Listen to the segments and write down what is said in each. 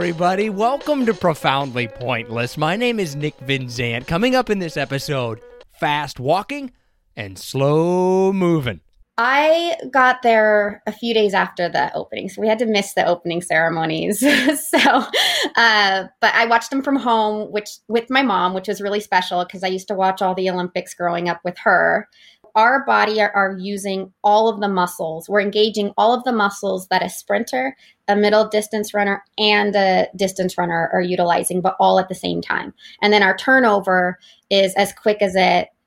everybody. Welcome to Profoundly Pointless. My name is Nick Vinzant. Coming up in this episode, fast walking and slow moving. I got there a few days after the opening, so we had to miss the opening ceremonies. But I watched them from home, with my mom, which was really special because I used to watch all the Olympics growing up with her. Our body are using all of the muscles. We're engaging all of the muscles that a sprinter, a middle distance runner, and a distance runner are utilizing, but all at the same time. And then our turnover is as quick as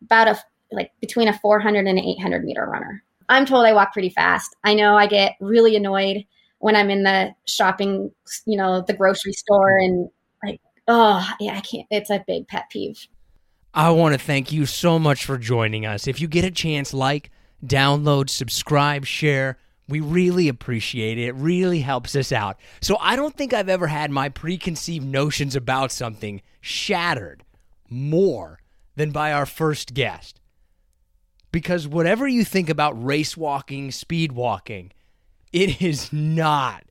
between a 400 and an 800 meter runner. I'm told I walk pretty fast. I know I get really annoyed when I'm in the shopping, the grocery store and I can't. It's a big pet peeve. I want to thank you so much for joining us. If you get a chance, download, subscribe, share. We really appreciate it. It really helps us out. So I don't think I've ever had my preconceived notions about something shattered more than by our first guest. Because whatever you think about race walking, speed walking, it is not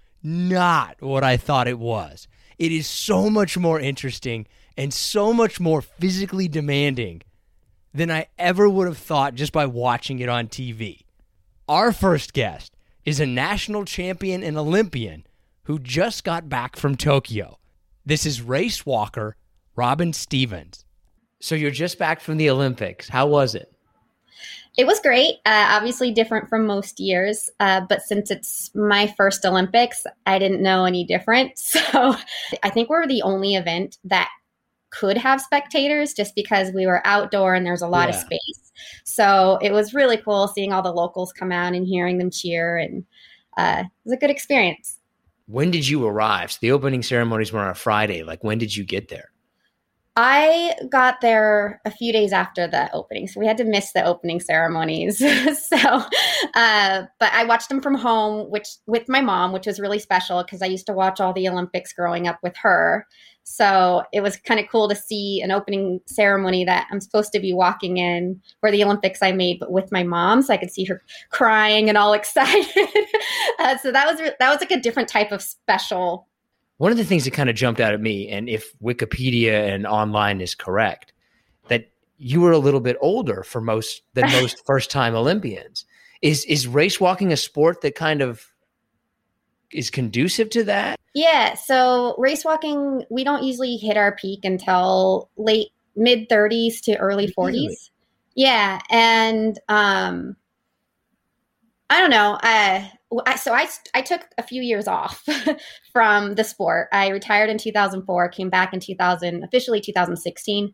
what I thought it was. It is so much more interesting and so much more physically demanding than I ever would have thought just by watching it on TV. Our first guest is a national champion and Olympian who just got back from Tokyo. This is race walker Robin Stevens. So you're just back from the Olympics. How was it? It was great. Obviously different from most years, but since it's my first Olympics, I didn't know any different. So I think we're the only event that could have spectators just because we were outdoor and there's a lot of space. So it was really cool seeing all the locals come out and hearing them cheer, and it was a good experience. When did you arrive? So the opening ceremonies were on a Friday. When did you get there? I got there a few days after the opening, so we had to miss the opening ceremonies. But I watched them from home, with my mom, which was really special because I used to watch all the Olympics growing up with her. So it was kind of cool to see an opening ceremony that I'm supposed to be walking in for the Olympics I made, but with my mom, so I could see her crying and all excited. So that was like a different type of special. One of the things that kind of jumped out at me, and if Wikipedia and online is correct, that you were a little bit older than most first-time Olympians. Is race walking a sport that kind of is conducive to that? Yeah. So race walking, we don't usually hit our peak until mid 30s to early 40s. Really? Yeah. And I don't know. So I took a few years off from the sport. I retired in 2004, came back in officially 2016.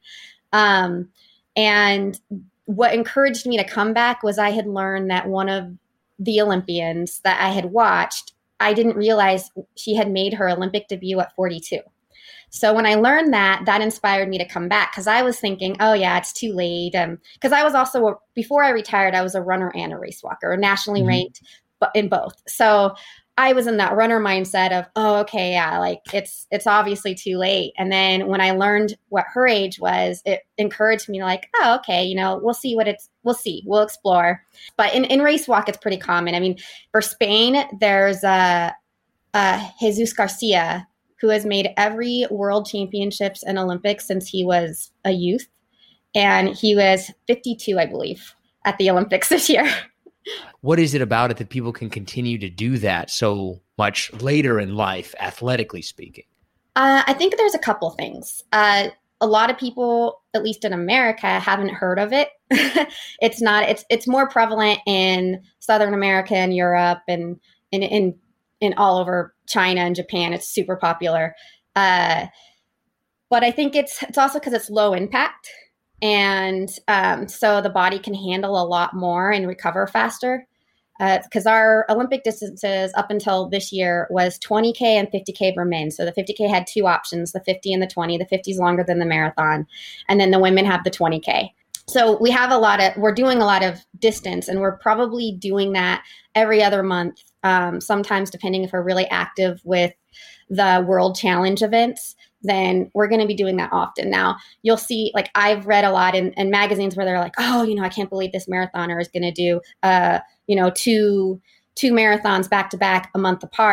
And what encouraged me to come back was I had learned that one of the Olympians that I had watched, I didn't realize she had made her Olympic debut at 42. So when I learned that inspired me to come back because I was thinking, oh yeah, it's too late. Because I was also, before I retired, I was a runner and a race walker, nationally ranked in both. So I was in that runner mindset of, oh, okay, yeah, it's obviously too late. And then when I learned what her age was, it encouraged me oh, okay, we'll see, we'll explore. But in race walk, it's pretty common. I mean, for Spain, there's Jesus Garcia, who has made every world championships and Olympics since he was a youth. And he was 52, I believe, at the Olympics this year. What is it about it that people can continue to do that so much later in life, athletically speaking? I think there's a couple things. A lot of people, at least in America, haven't heard of it. It's more prevalent in Southern America and Europe and in all over China and Japan. It's super popular. But I think it's also because it's low impact. And so the body can handle a lot more and recover faster. Because our Olympic distances up until this year was 20K and 50K for men. So the 50K had two options, the 50 and the 20. The 50 is longer than the marathon. And then the women have the 20K. So we're doing a lot of distance, and we're probably doing that every other month. Sometimes depending if we're really active with the World Challenge events, then we're going to be doing that often. Now, you'll see, I've read a lot in magazines where they're like, oh, I can't believe this marathoner is going to do, two marathons back to back a month apart.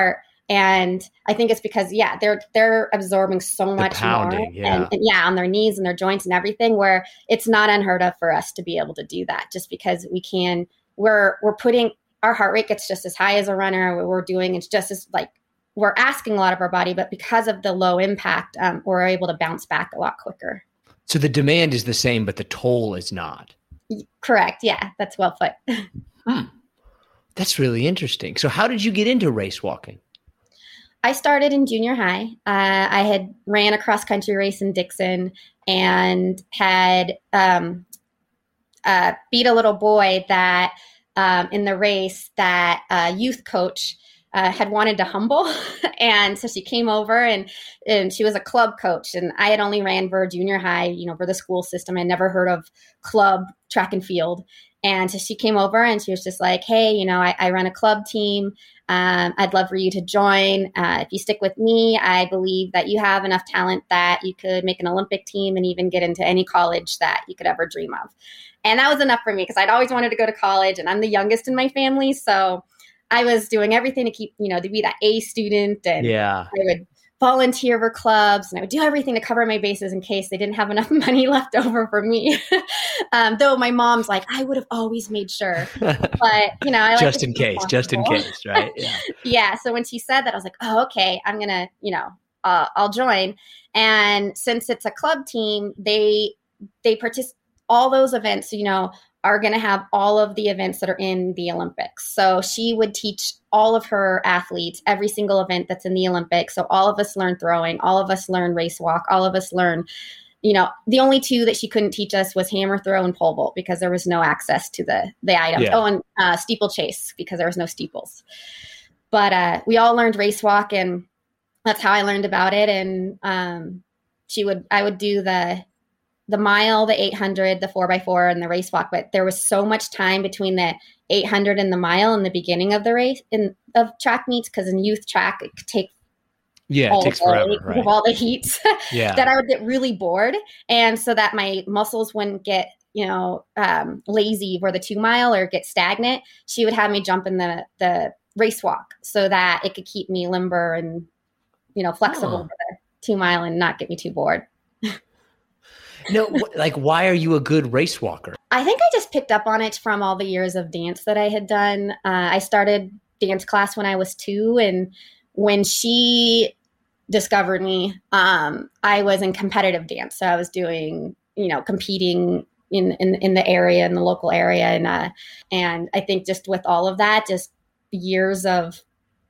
And I think it's because, they're absorbing so much pounding, more and on their knees and their joints and everything, where it's not unheard of for us to be able to do that, just because we're putting our heart rate gets just as high as a runner. What we're doing is just as we're asking a lot of our body, but because of the low impact, we're able to bounce back a lot quicker. So the demand is the same, but the toll is not. Correct. Yeah, that's well put. That's really interesting. So how did you get into race walking? I started in junior high. I had ran a cross country race in Dixon and had beat a little boy that in the race that a youth coach had wanted to humble. And so she came over and she was a club coach. And I had only ran for junior high, for the school system. I never heard of club track and field. And so she came over and she was just like, hey, I run a club team. I'd love for you to join. If you stick with me, I believe that you have enough talent that you could make an Olympic team and even get into any college that you could ever dream of. And that was enough for me because I'd always wanted to go to college, and I'm the youngest in my family. So I was doing everything to keep, to be that A student. And I would volunteer for clubs, and I would do everything to cover my bases in case they didn't have enough money left over for me. Though my mom's like, I would have always made sure, but I like just in case, right? Yeah. Yeah. So when she said that, I was like, oh, okay, I'm gonna, I'll join. And since it's a club team, they participate all those events, are going to have all of the events that are in the Olympics. So she would teach all of her athletes every single event that's in the Olympics. So all of us learn throwing, all of us learn race walk, all of us learn, the only two that she couldn't teach us was hammer throw and pole vault because there was no access to the items. Yeah. Oh, and steeplechase because there was no steeples. But we all learned race walk, and that's how I learned about it. And I would do the mile, the 800, the 4x4, and the race walk. But there was so much time between the 800 and the mile in the beginning of the race of track meets, because in youth track, it could take it takes forever, right? Of all the heats, that I would get really bored. And so that my muscles wouldn't get, lazy for the 2 mile or get stagnant. She would have me jump in the race walk so that it could keep me limber and, flexible for the 2 mile and not get me too bored. No, why are you a good race walker? I think I just picked up on it from all the years of dance that I had done. I started dance class when I was 2, and when she discovered me, I was in competitive dance. So I was doing, competing in the area, in the local area. And I think just with all of that, just years of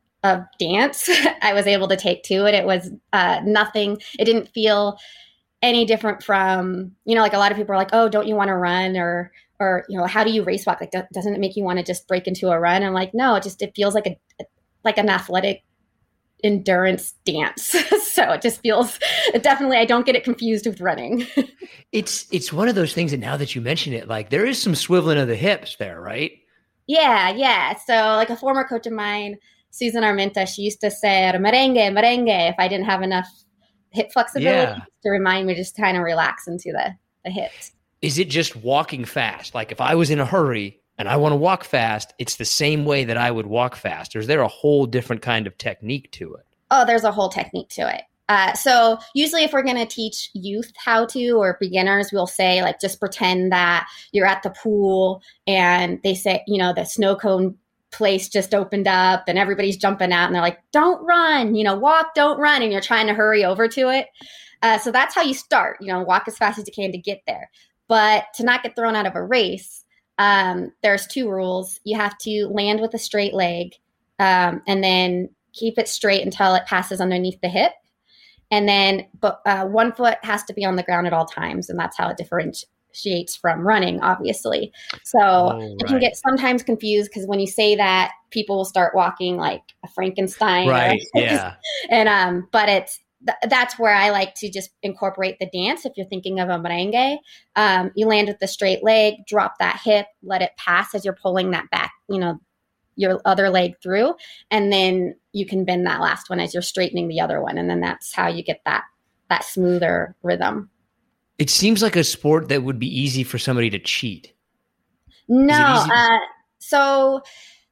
dance, I was able to take to it. It was nothing. It didn't feel any different from, a lot of people are like, oh, don't you want to run? Or, how do you race walk? Doesn't it make you want to just break into a run? I'm like, no, it feels like an athletic endurance dance. So it just feels definitely, I don't get it confused with running. It's one of those things that now that you mention it, there is some swiveling of the hips there, right? Yeah. So a former coach of mine, Susan Armenta, she used to say merengue, if I didn't have enough hip flexibility to remind me to just kind of relax into the hips. Is it just walking fast? If I was in a hurry and I want to walk fast, it's the same way that I would walk fast? Or is there a whole different kind of technique to it? Oh, there's a whole technique to it. So usually if we're going to teach youth how to, or beginners, we'll say just pretend that you're at the pool and they say, the snow cone place just opened up and everybody's jumping out and they're like, don't run, walk, don't run. And you're trying to hurry over to it. So that's how you start, walk as fast as you can to get there. But to not get thrown out of a race, there's 2 rules. You have to land with a straight leg and then keep it straight until it passes underneath the hip. And then one foot has to be on the ground at all times. And that's how it differentiates from running, obviously. So it can get sometimes confused because when you say that, people will start walking like a Frankenstein. Right. Yeah. And, but that's where I like to just incorporate the dance. If you're thinking of a merengue, you land with the straight leg, drop that hip, let it pass as you're pulling that back, your other leg through, and then you can bend that last one as you're straightening the other one. And then that's how you get that smoother rhythm. It seems like a sport that would be easy for somebody to cheat. No. So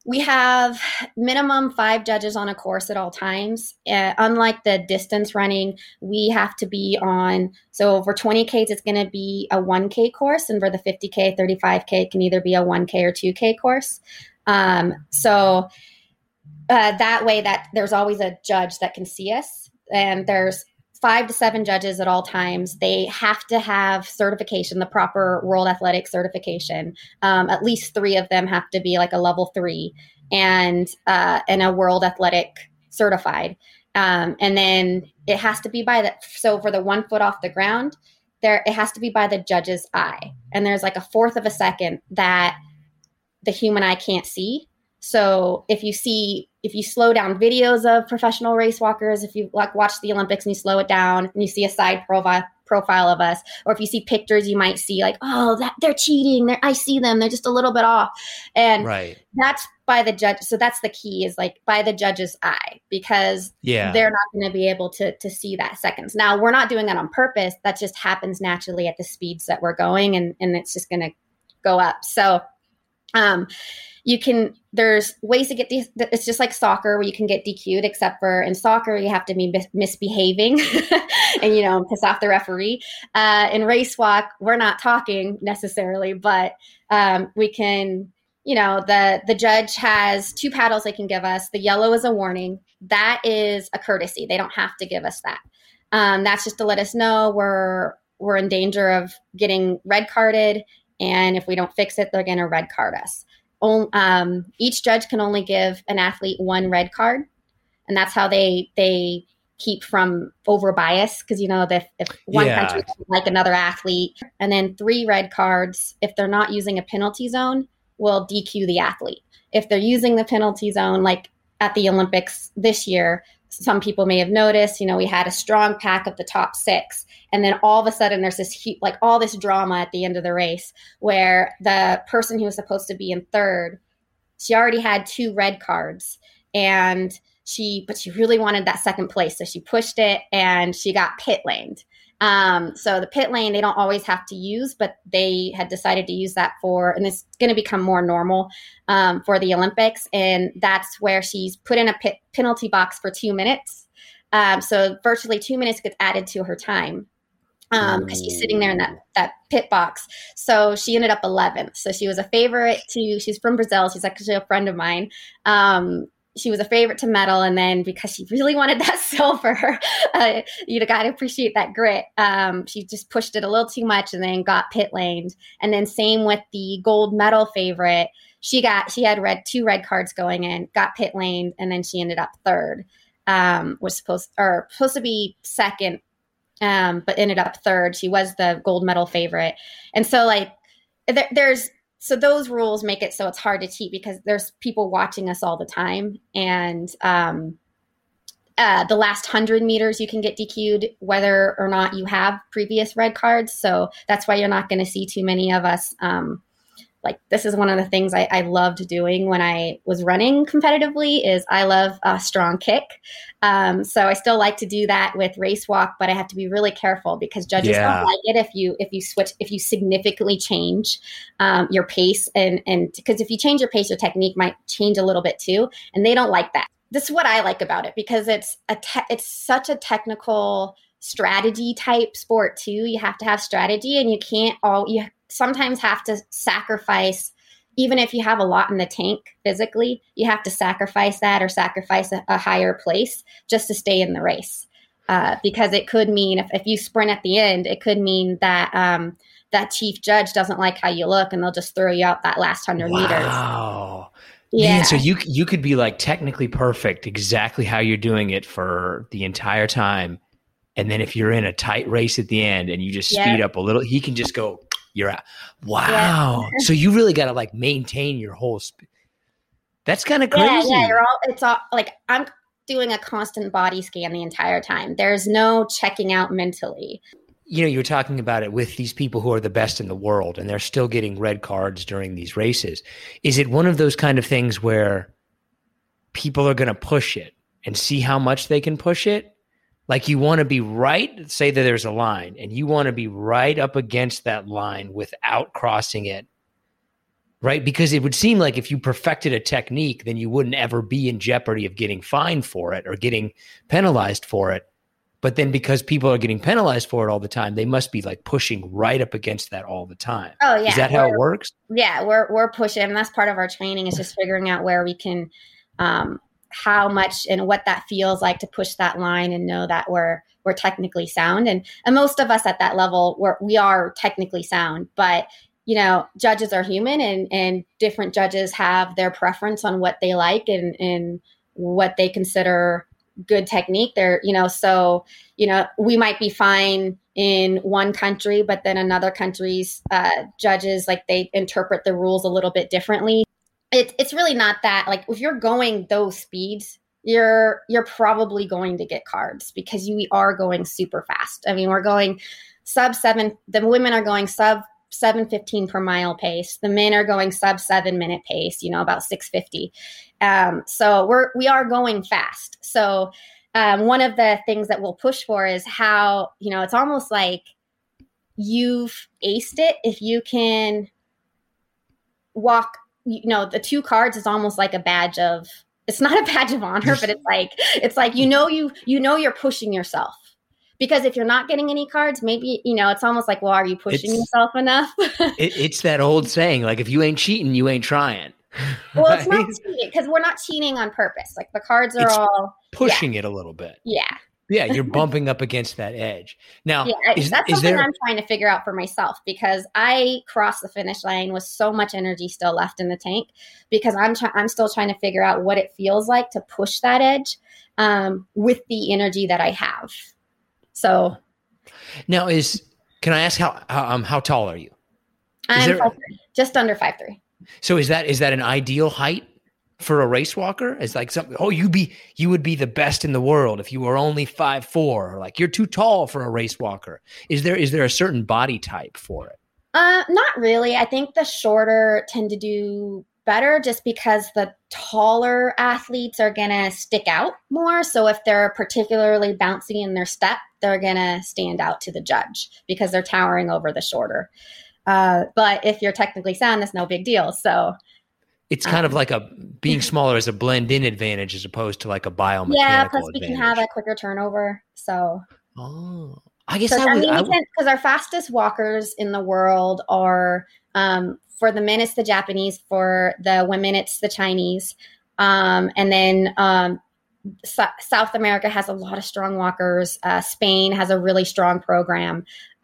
We have minimum 5 judges on a course at all times. Unlike the distance running, we have to be on, so for 20Ks, it's going to be a 1K course. And for the 50K, 35K, it can either be a 1K or 2K course. So that way that there's always a judge that can see us. And there's 5 to 7 judges at all times. They have to have certification, the proper World Athletic certification. At least 3 of them have to be like a level 3 and a World Athletic certified. And then it has to be so for the 1 foot off the ground, it has to be by the judge's eye. And there's like a fourth of a second that the human eye can't see. So if you slow down videos of professional race walkers, if you like watch the Olympics and you slow it down and you see a side profile of us, or if you see pictures, you might see like, oh, they're cheating. I see them. They're just a little bit off. And that's by the judge. So that's the key, is like by the judge's eye, because they're not going to be able to see that seconds. Now, we're not doing that on purpose. That just happens naturally at the speeds that we're going, and it's just going to go up. So, there's ways to get these. It's just like soccer where you can get DQ'd, except for in soccer, you have to be misbehaving and, piss off the referee. In race walk, we're not talking necessarily, but we can, the judge has 2 paddles they can give us. The yellow is a warning. That is a courtesy. They don't have to give us that. That's just to let us know we're in danger of getting red carded. And if we don't fix it, they're going to red card us. Each judge can only give an athlete 1 red card, and that's how they keep from over bias, because if one country doesn't like another athlete. And then 3 red cards if they're not using a penalty zone will DQ the athlete. If they're using the penalty zone, like at the Olympics this year, some people may have noticed, we had a strong pack of the top 6. And then all of a sudden there's all this drama at the end of the race where the person who was supposed to be in 3rd, she already had 2 red cards, but she really wanted that 2nd place. So she pushed it and she got pit laned. So the pit lane, they don't always have to use, but they had decided to use that and it's going to become more normal for the Olympics. And that's where she's put in a penalty box for 2 minutes. So virtually 2 minutes gets added to her time because she's sitting there in that pit box. So she ended up 11th. So she was a favorite she's from Brazil. She's actually a friend of mine. She was a favorite to medal, and then because she really wanted that silver, you got to appreciate that grit. She just pushed it a little too much and then got pit laned. And then same with the gold medal favorite. She had 2 red cards going in, got pit laned, and then she ended up 3rd. Was supposed to be 2nd, but ended up 3rd. She was the gold medal favorite, and so So those rules make it so it's hard to cheat because there's people watching us all the time. And the last 100 meters, you can get DQ'd whether or not you have previous red cards. So that's why you're not going to see too many of us. This is one of the things I loved doing when I was running competitively is I love a strong kick. So I still like to do that with race walk, but I have to be really careful because judges don't like it if you significantly change your pace, and because if you change your pace, your technique might change a little bit too, and they don't like that. This is what I like about it because it's such a technical strategy type sport too. You have to have strategy, and you sometimes have to sacrifice, even if you have a lot in the tank physically, you have to sacrifice that or sacrifice a higher place just to stay in the race. Because it could mean if you sprint at the end, it could mean that that chief judge doesn't like how you look and they'll just throw you out that last 100 meters. Wow. Yeah. Man, so you could be like technically perfect, exactly how you're doing it for the entire time. And then if you're in a tight race at the end and you just speed up a little, he can just go, you're out. Wow. Yeah. So you really got to maintain your whole That's kind of crazy. Yeah, it's all I'm doing a constant body scan the entire time. There's no checking out mentally. You were talking about it with these people who are the best in the world and they're still getting red cards during these races. Is it one of those kind of things where people are going to push it and see how much they can push it? Like you want to be right, say that there's a line, and you want to be right up against that line without crossing it. Right? Because it would seem like if you perfected a technique, then you wouldn't ever be in jeopardy of getting fined for it or getting penalized for it. But then because people are getting penalized for it all the time, they must be like pushing right up against that all the time. Oh yeah. Is that how it works? Yeah, we're pushing, and that's part of our training is just figuring out where we can, how much and what that feels like to push that line and know that we're technically sound. And most of us at that level, we are technically sound, but judges are human, and different judges have their preference on what they like and what they consider good technique. We might be fine in one country, but then another country's judges, like, they interpret the rules a little bit differently. It's really not that, like, if you're going those speeds, you're probably going to get cards because we are going super fast. I mean, we're going sub 7. The women are going sub 7:15 per mile pace. The men are going sub 7 minute pace, about 6:50. So we are going fast. So one of the things that we'll push for is how, it's almost like you've aced it if you can walk. The 2 cards is almost like a badge of. It's not a badge of honor, but it's like you're pushing yourself. Because if you're not getting any cards, maybe, it's almost like, well, are you pushing yourself enough? It's that old saying, like, if you ain't cheating, you ain't trying. Well, it's not cheating because we're not cheating on purpose. Like, the cards are all pushing it a little bit. Yeah. Yeah, you're bumping up against that edge. Now, that's something I'm trying to figure out for myself, because I crossed the finish line with so much energy still left in the tank, because I'm still trying to figure out what it feels like to push that edge with the energy that I have. So now can I ask how tall are you? I'm 5'3", just under 5'3". So is that an ideal height for a race walker? It's like something, you would be the best in the world if you were only 5'4", or like you're too tall for a race walker. Is there a certain body type for it? Not really. I think the shorter tend to do better just because the taller athletes are going to stick out more. So if they're particularly bouncy in their step, they're going to stand out to the judge because they're towering over the shorter. But if you're technically sound, that's no big deal. So it's kind of like being smaller is a blend-in advantage as opposed to like a biomechanical yeah, plus we advantage. can have a quicker turnover. So I guess because our fastest walkers in the world are for the men, it's the Japanese. For the women, it's the Chinese. And then South America has a lot of strong walkers. Spain has a really strong program.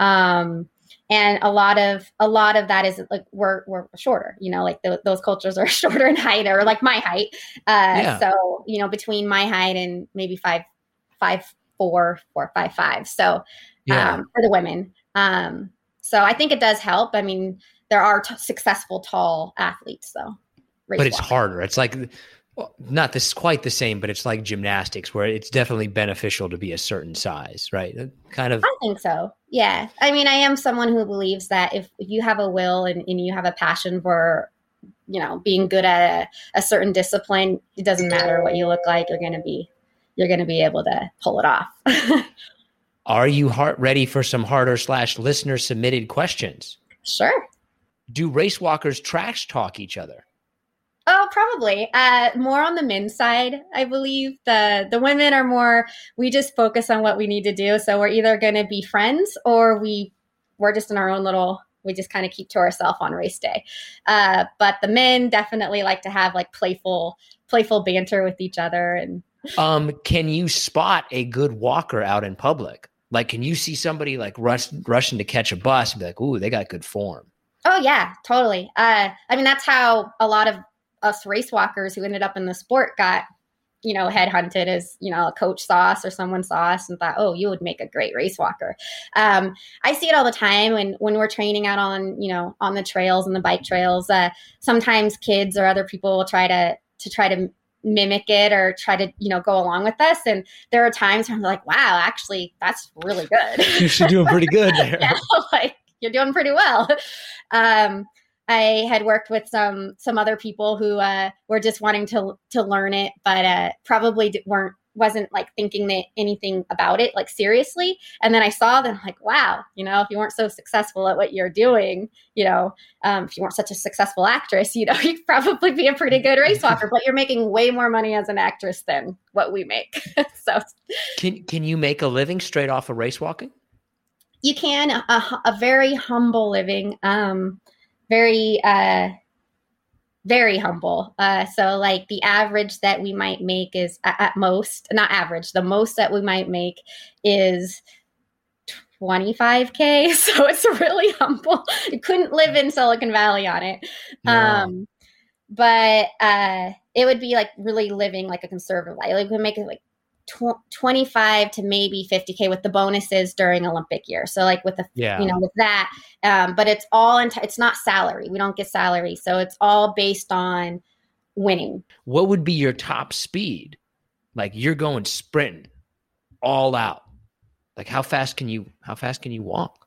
And a lot of that is like we're shorter, like those cultures are shorter in height, or like my height. So, between my height and maybe 5'4" or 5'5". So for the women. So I think it does help. I mean, there are successful tall athletes, though. But it's harder. It's like, not this quite the same, but it's like gymnastics, where it's definitely beneficial to be a certain size, right? Kind of. I think so. Yeah. I mean, I am someone who believes that if you have a will and you have a passion for, being good at a certain discipline, it doesn't matter what you look like. You're going to be able to pull it off. Are you ready for some harder / listener submitted questions? Sure. Do race walkers trash talk each other? Oh, probably. More on the men's side, I believe. The women are more, we just focus on what we need to do. So we're either going to be friends or we're just in our own we just kind of keep to ourselves on race day. But the men definitely like to have like playful banter with each other. And can you spot a good walker out in public? Like, can you see somebody like rushing to catch a bus and be like, ooh, they got good form? Oh, yeah, totally. I mean, that's how a lot of us race walkers who ended up in the sport got, headhunted as, a coach saw us or someone saw us and thought, oh, you would make a great race walker. I see it all the time when we're training out on, on the trails and the bike trails. Sometimes kids or other people will try to mimic it or try to, go along with us. And there are times where I'm like, wow, actually, that's really good. You're doing pretty good there. Yeah, like, you're doing pretty well. I had worked with some other people who were just wanting to learn it, but probably weren't wasn't like thinking that anything about it like seriously. And then I saw them like, wow, if you weren't so successful at what you're doing, if you weren't such a successful actress, you'd probably be a pretty good race walker, but you're making way more money as an actress than what we make. So can you make a living straight off of race walking? You can, a very humble living, very humble. So like the average that we might make is at most, not average, the most that we might make is $25K. So it's really humble. You couldn't live in Silicon Valley on it. No. But it would be like really living like a conservative life. Like we make it like 25 to maybe 50K with the bonuses during Olympic year. So like with with that, but it's all it's not salary. We don't get salary. So it's all based on winning. What would be your top speed? Like you're going sprinting all out. Like how fast can you walk?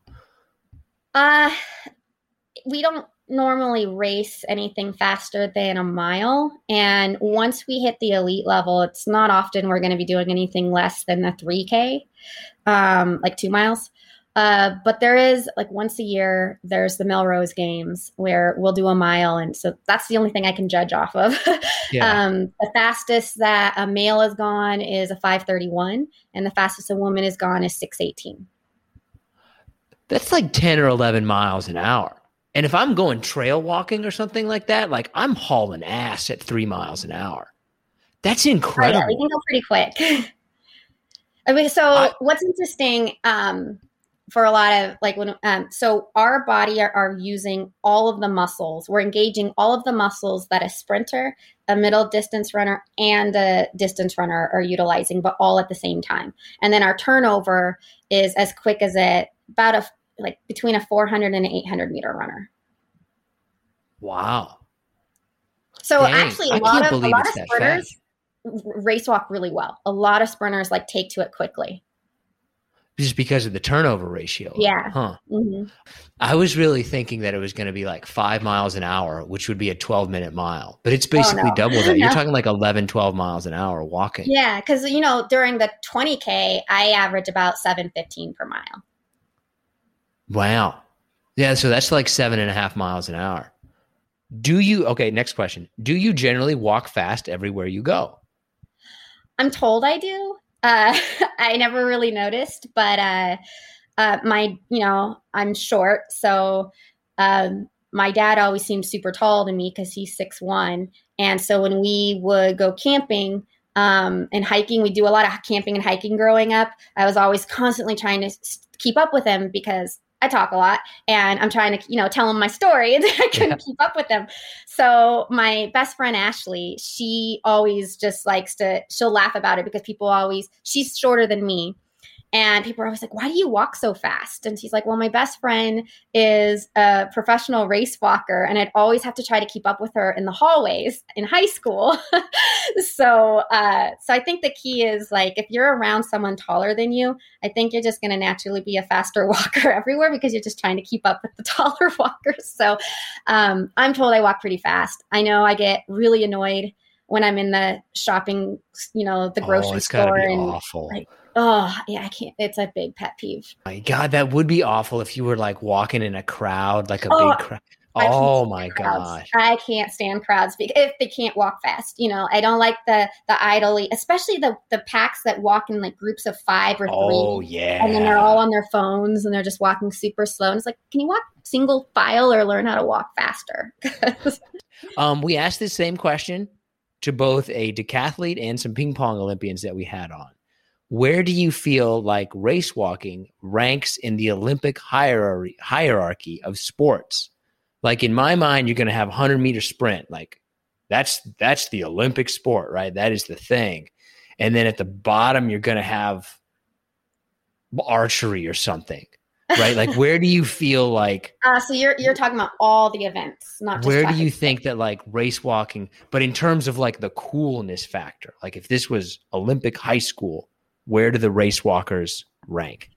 We don't normally race anything faster than a mile. And once we hit the elite level, it's not often we're going to be doing anything less than the 3K, like 2 miles. But there is like once a year, there's the Melrose Games where we'll do a mile. And so that's the only thing I can judge off of. Yeah. The fastest that a male has gone is a 5:31, and the fastest a woman has gone is 6:18. That's like 10 or 11 miles an hour. And if I'm going trail walking or something like that, like I'm hauling ass at 3 miles an hour. That's incredible. Oh, yeah, we can go pretty quick. I mean, so what's interesting for a lot of like when so our body are using all of the muscles. We're engaging all of the muscles that a sprinter, a middle distance runner, and a distance runner are utilizing, but all at the same time. And then our turnover is as quick as between a 400 and an 800 meter runner. Wow. So Dang, actually a lot of sprinters race walk really well. A lot of sprinters like take to it quickly. Just because of the turnover ratio. Yeah. Huh. Mm-hmm. I was really thinking that it was going to be like 5 miles an hour, which would be a 12-minute mile. But it's basically double that. You're talking like 11, 12 miles an hour walking. Yeah, because, during the 20K, I average about 7:15 per mile. Wow. Yeah, so that's like 7.5 miles an hour. Next question. Do you generally walk fast everywhere you go? I'm told I do. I never really noticed, but I'm short. So my dad always seemed super tall to me because he's 6'1". And so when we would go camping and hiking, we do a lot of camping and hiking growing up. I was always constantly trying to keep up with him because I talk a lot and I'm trying to, tell him my story and I couldn't keep up with them. So my best friend, Ashley, she always just she'll laugh about it because she's shorter than me. And people are always like, why do you walk so fast? And she's like, well, my best friend is a professional race walker and I'd always have to try to keep up with her in the hallways in high school. So I think the key is like, if you're around someone taller than you, I think you're just going to naturally be a faster walker everywhere because you're just trying to keep up with the taller walkers. So I'm told I walk pretty fast. I know I get really annoyed when I'm in the shopping, the grocery store. Gotta be and awful. Oh, yeah, I can't. It's a big pet peeve. My God, that would be awful if you were like walking in a crowd, like a big crowd. Oh my gosh. I can't stand crowds if they can't walk fast. I don't like the idly, especially the packs that walk in like groups of 5 or 3. Oh yeah. And then they're all on their phones and they're just walking super slow. And it's like, can you walk single file or learn how to walk faster? We asked this same question to both a decathlete and some ping pong Olympians that we had on. Where do you feel like race walking ranks in the Olympic hierarchy of sports? Like in my mind, you're going to have 100-meter sprint. Like that's the Olympic sport, right? That is the thing. And then at the bottom, you're going to have archery or something, right? Like where do you feel like? So you're talking about all the events, not just where do you think that like race walking, but in terms of like the coolness factor, like if this was Olympic high school, where do the race walkers rank?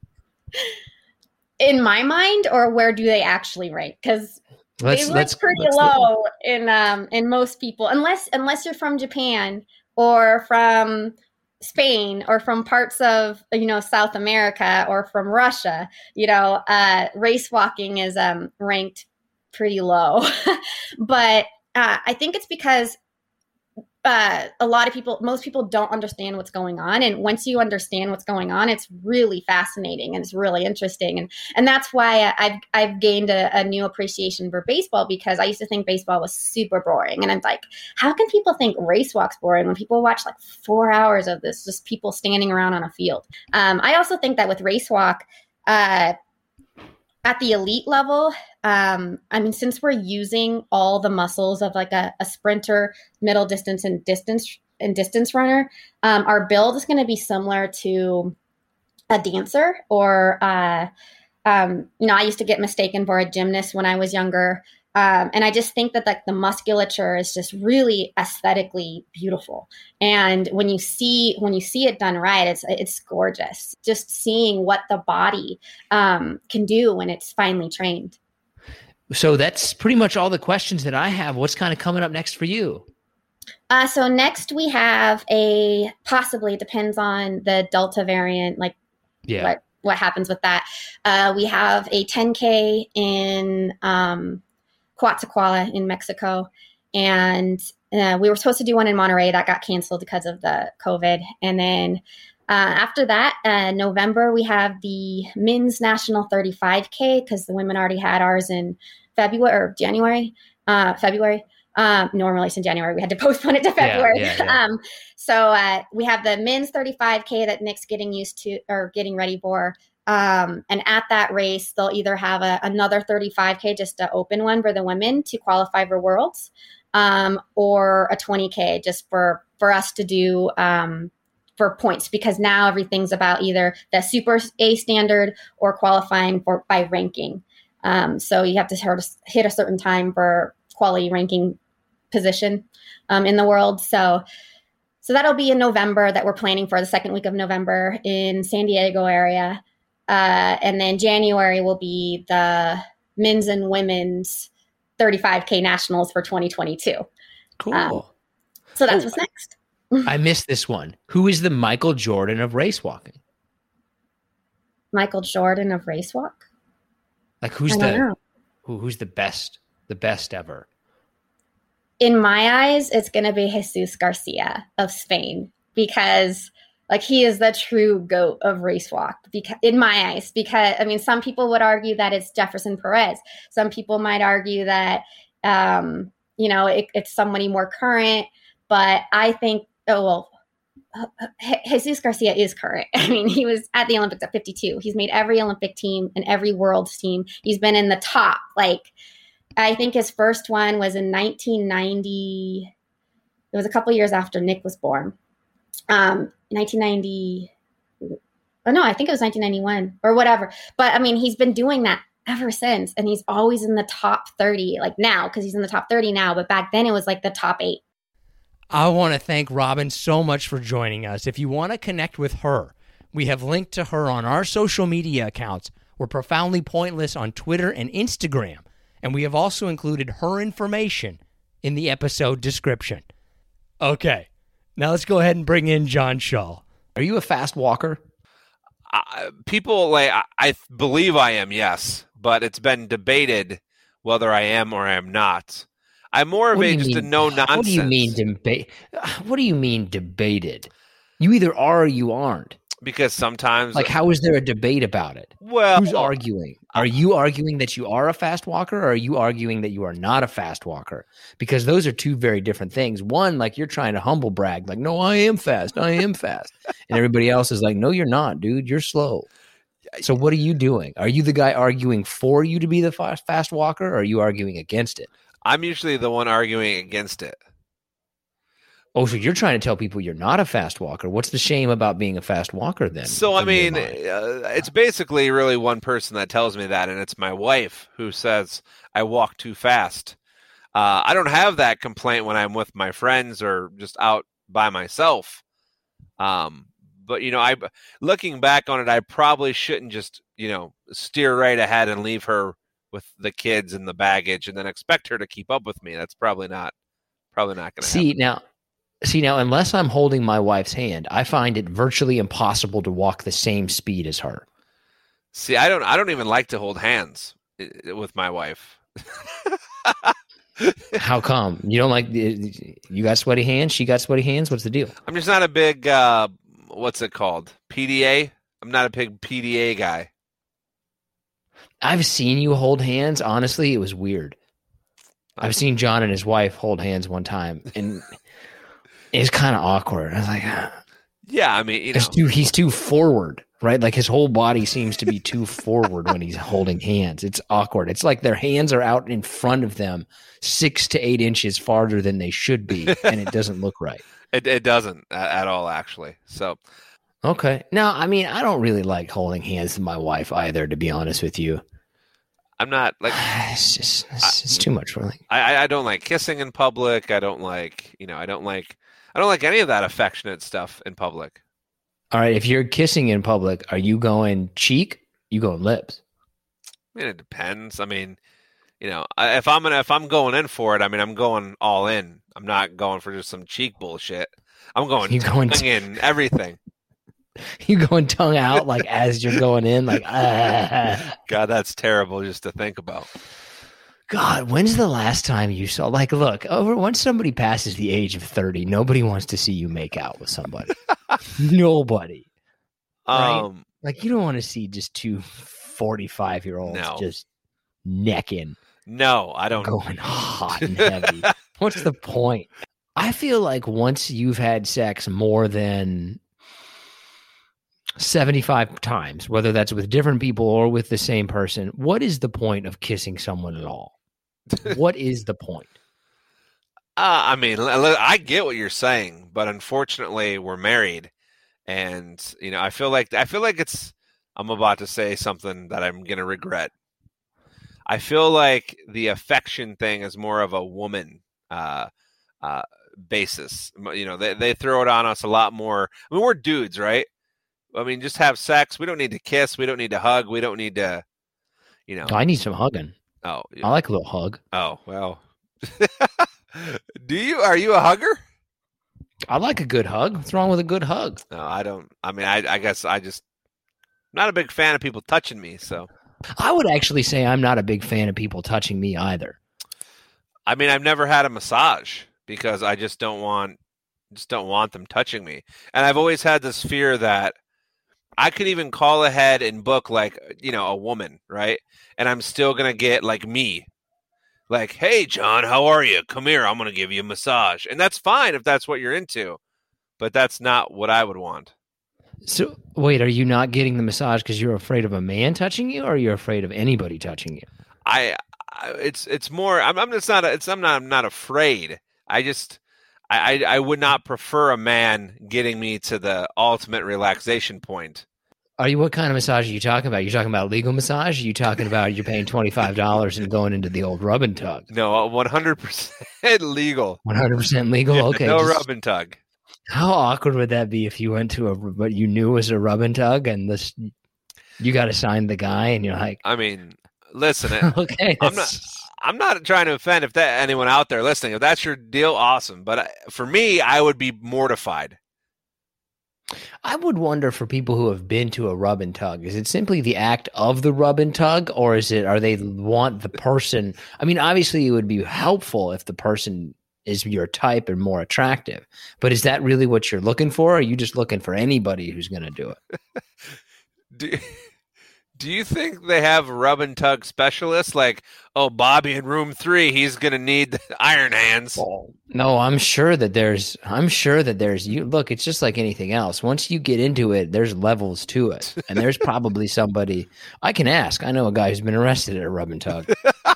In my mind, or where do they actually rank? Because they look pretty low in most people, unless you're from Japan or from Spain or from parts of, South America or from Russia, race walking is ranked pretty low. But I think it's because most people don't understand what's going on. And once you understand what's going on, it's really fascinating and it's really interesting. And that's why I've gained a new appreciation for baseball, because I used to think baseball was super boring. And I'm like, how can people think race walk's boring when people watch like 4 hours of this, just people standing around on a field? I also think that with race walk, at the elite level, since we're using all the muscles of like a sprinter, middle distance, and distance runner, our build is going to be similar to a dancer, or I used to get mistaken for a gymnast when I was younger. And I just think that like the musculature is just really aesthetically beautiful. And when you see it done right, it's gorgeous. Just seeing what the body can do when it's finely trained. So that's pretty much all the questions that I have. What's kind of coming up next for you? So next we have possibly, it depends on the Delta variant, like what happens with that. We have a 10K in Coatzacoalcos in Mexico. And we were supposed to do one in Monterey that got canceled because of the COVID. And then after that, November, we have the men's national 35K, because the women already had ours in February or January. Normally it's in January. We had to postpone it to February. So we have the men's 35K that Nick's getting used to or getting ready for. And at that race, they'll either have another 35K, just an open one for the women to qualify for Worlds, or a 20K just for us to do for points, because now everything's about either the Super A standard or qualifying by ranking. So you have to hit a certain time for quality ranking position in the world. So that'll be in November, that we're planning for the second week of November in San Diego area. And then January will be the men's and women's 35K nationals for 2022. Cool. So that's what's next. I missed this one. Who is the Michael Jordan of race walking? Michael Jordan of race walk? Like who's the best ever? In my eyes, it's going to be Jesus Garcia of Spain, because like he is the true GOAT of race walk, in my eyes. Because some people would argue that it's Jefferson Perez. Some people might argue that it's somebody more current. But I think, Jesus Garcia is current. He was at the Olympics at 52. He's made every Olympic team and every World's team. He's been in the top. Like, I think his first one was in 1990. It was a couple years after Nick was born. 1990. Oh no, I think it was 1991 or whatever. But he's been doing that ever since, and he's always in the top 30. Like now, because he's in the top 30 now. But back then, it was like the top 8. I want to thank Robin so much for joining us. If you want to connect with her, we have linked to her on our social media accounts. We're Profoundly Pointless on Twitter and Instagram. And we have also included her information in the episode description. Okay, now let's go ahead and bring in John Shaw. Are you a fast walker? People I believe I am, yes, but it's been debated whether I am or I am not. I'm more of just a no nonsense. What do you mean debate? What do you mean debated? You either are or you aren't. Because sometimes, how is there a debate about it? Well, who's arguing? Are you arguing that you are a fast walker, or are you arguing that you are not a fast walker? Because those are two very different things. One, you're trying to humble brag, no, I am fast, and everybody else is like, no, you're not, dude, you're slow. So what are you doing? Are you the guy arguing for you to be the fast walker, or are you arguing against it? I'm usually the one arguing against it. Oh, so you're trying to tell people you're not a fast walker. What's the shame about being a fast walker then? So, it's basically really one person that tells me that, and it's my wife, who says I walk too fast. I don't have that complaint when I'm with my friends or just out by myself. But, looking back on it, I probably shouldn't just, steer right ahead and leave her with the kids and the baggage and then expect her to keep up with me. That's probably not going to happen. See, now, See, now, unless I'm holding my wife's hand, I find it virtually impossible to walk the same speed as her. See, I don't even like to hold hands with my wife. How come? You don't like, you got sweaty hands? She got sweaty hands? What's the deal? I'm just not a big, what's it called? PDA? I'm not a big PDA guy. I've seen you hold hands. Honestly, it was weird. I've seen John and his wife hold hands one time, and it's kind of awkward. I was like, yeah, I mean, he's too forward, right? Like his whole body seems to be too forward when he's holding hands. It's awkward. It's like their hands are out in front of them 6 to 8 inches farther than they should be, and it doesn't look right. It doesn't at all, actually. So, okay. Now, I mean, I don't really like holding hands with my wife either, to be honest with you. I'm not like it's too much for me. I don't like kissing in public. I don't like I don't like any of that affectionate stuff in public. All right, if you're kissing in public, are you going cheek? You going lips? I mean, it depends. I mean, if I'm going in for it, I mean, I'm going all in. I'm not going for just some cheek bullshit. I'm going tongue in everything. You going tongue out like as you're going in, like God, that's terrible just to think about. God, when's the last time you saw? Like, look, once somebody passes the age of 30, nobody wants to see you make out with somebody. Nobody. Right? Like, you don't want to see just two 45-year-olds just necking. No, I don't. Going hot and heavy. What's the point? I feel like once you've had sex more than 75 times, whether that's with different people or with the same person, what is the point of kissing someone at all? What is the point? I mean, I get what you're saying, but unfortunately, we're married, and I feel like I'm about to say something that I'm gonna regret. I feel like the affection thing is more of a woman basis. They throw it on us a lot more. I mean, we're dudes, right? I mean, just have sex. We don't need to kiss. We don't need to hug. We don't need to, I need some hugging. Oh, yeah. I like a little hug. Oh, well. Are you a hugger? I like a good hug. What's wrong with a good hug? No, I don't. I mean, I guess I'm not a big fan of people touching me, so. I would actually say I'm not a big fan of people touching me either. I mean, I've never had a massage because I just don't want them touching me. And I've always had this fear that I could even call ahead and book like, a woman, right? And I'm still going to get like me. Like, hey, John, how are you? Come here. I'm going to give you a massage. And that's fine if that's what you're into. But that's not what I would want. So, wait, are you not getting the massage because you're afraid of a man touching you, or you're afraid of anybody touching you? It's more, I'm not afraid. I would not prefer a man getting me to the ultimate relaxation point. What kind of massage are you talking about? Are you talking about legal massage? Are you talking about you're paying $25 and going into the old rub and tug? No, 100% legal. 100% legal? Yeah, okay. No rub and tug. How awkward would that be if you went to what you knew was a rub and tug and you got to sign the guy and you're like... I mean, listen, okay, I'm not trying to offend anyone out there listening. If that's your deal, awesome. But for me, I would be mortified. I would wonder for people who have been to a rub and tug, is it simply the act of the rub and tug, or are they want the person? I mean, obviously it would be helpful if the person is your type and more attractive, but is that really what you're looking for? Or are you just looking for anybody who's going to do it? Do you think they have rub and tug specialists like, Bobby in room 3, he's going to need the iron hands? Oh, no, I'm sure that there's you look, it's just like anything else. Once you get into it, there's levels to it. And there's probably somebody I can ask. I know a guy who's been arrested at a rub and tug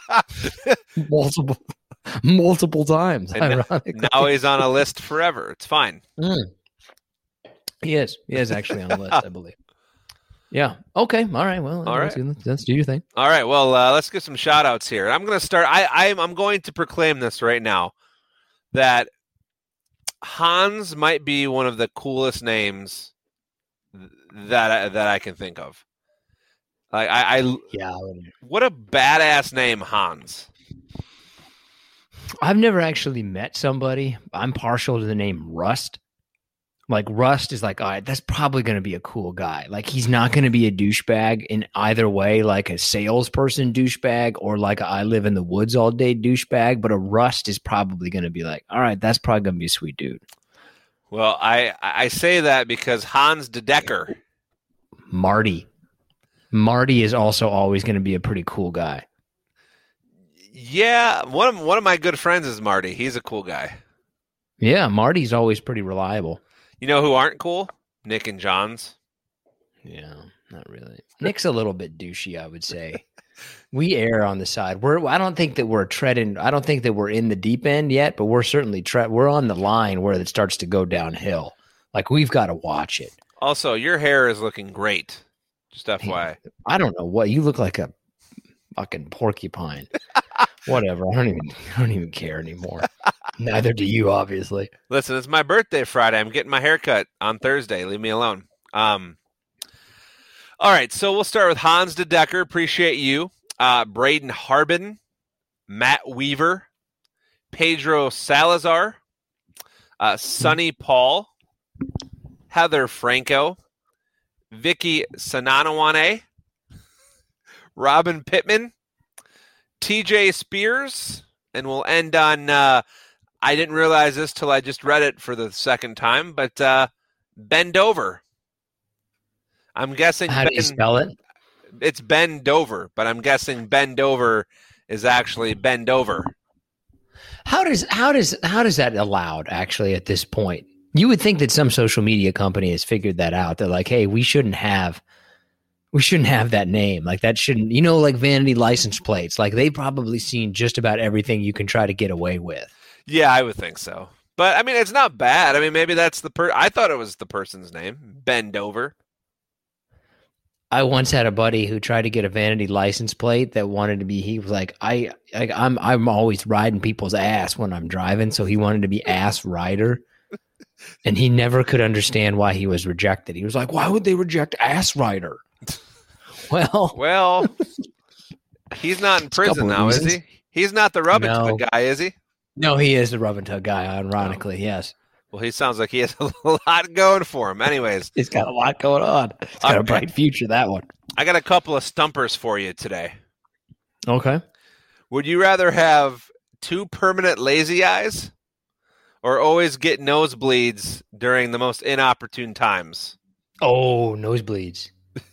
multiple times. And now he's on a list forever. It's fine. He is actually on the list, I believe. Yeah. Okay. All right. Well, all right. Let's do your thing. All right. Well, let's get some shout outs here. I'm going to start. I'm going to proclaim this right now that Hans might be one of the coolest names that I can think of. Like yeah. What a badass name, Hans. I've never actually met somebody. I'm partial to the name Rust. Like Rust is like, all right, that's probably going to be a cool guy. Like he's not going to be a douchebag in either way, like a salesperson douchebag or like a I live in the woods all day douchebag. But a Rust is probably going to be like, all right, that's probably going to be a sweet dude. Well, I say that because Hans de Decker. Marty is also always going to be a pretty cool guy. Yeah, one of my good friends is Marty. He's a cool guy. Yeah, Marty's always pretty reliable. You know who aren't cool? Nick and Johns. Yeah, not really. Nick's a little bit douchey, I would say. We err on the side. I don't think that we're treading. I don't think that we're in the deep end yet, but we're certainly we're on the line where it starts to go downhill. Like we've got to watch it. Also, your hair is looking great. Just FYI. I don't know what you look like, a fucking porcupine. Whatever. I don't even care anymore. Neither do you, obviously. Listen, it's my birthday Friday. I'm getting my hair cut on Thursday. Leave me alone. All right, so we'll start with Hans de Decker. Appreciate you. Braden Harbin, Matt Weaver, Pedro Salazar, Sonny Paul, Heather Franco, Vicky Sananawane, Robin Pittman, TJ Spears, and we'll end on, I didn't realize this till I just read it for the second time, but Ben Dover. I'm guessing. How do you spell it? It's Ben Dover, but I'm guessing Ben Dover is actually Ben Dover. How does that allowed actually at this point? You would think that some social media company has figured that out. They're like, hey, we shouldn't have that name. Like that shouldn't, like vanity license plates. Like they've probably seen just about everything you can try to get away with. Yeah, I would think so. But I mean, it's not bad. I mean, maybe that's I thought it was the person's name, Ben Dover. I once had a buddy who tried to get a vanity license plate that wanted to be. He was like, I'm always riding people's ass when I'm driving, so he wanted to be Ass Rider, and he never could understand why he was rejected. He was like, why would they reject Ass Rider? Well, he's not in prison now, is he? He's not the rub and tug guy, is he? No, he is the rub and tug guy. Ironically, yes. Well, he sounds like he has a lot going for him. Anyways. He's got a lot going on. He's got a bright future, that one. I got a couple of stumpers for you today. Okay. Would you rather have 2 permanent lazy eyes or always get nosebleeds during the most inopportune times? Oh, nosebleeds.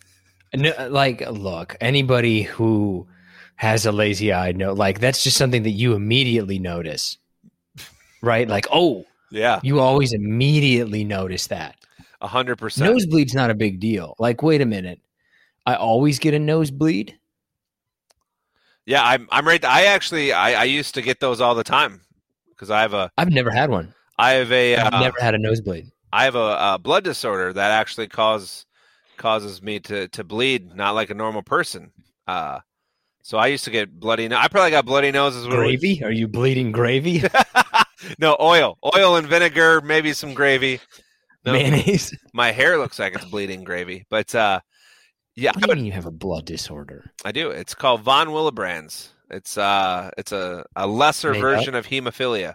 Look, anybody who has a lazy eye, that's just something that you immediately notice. Right? Like, oh. Yeah. You always immediately notice that. 100%. Nosebleed's not a big deal. Like, wait a minute. I always get a nosebleed? Yeah, I'm right. I used to get those all the time because I've never had one. I've never had a nosebleed. I have a blood disorder that actually causes me to bleed, not like a normal person. So I used to get bloody. I probably got bloody noses. Gravy? Are you bleeding gravy? No, oil and vinegar, maybe some gravy. No, mayonnaise. My hair looks like it's bleeding gravy, but yeah. What do you mean you have a blood disorder? I do. It's called von Willebrand's. It's a lesser version of hemophilia.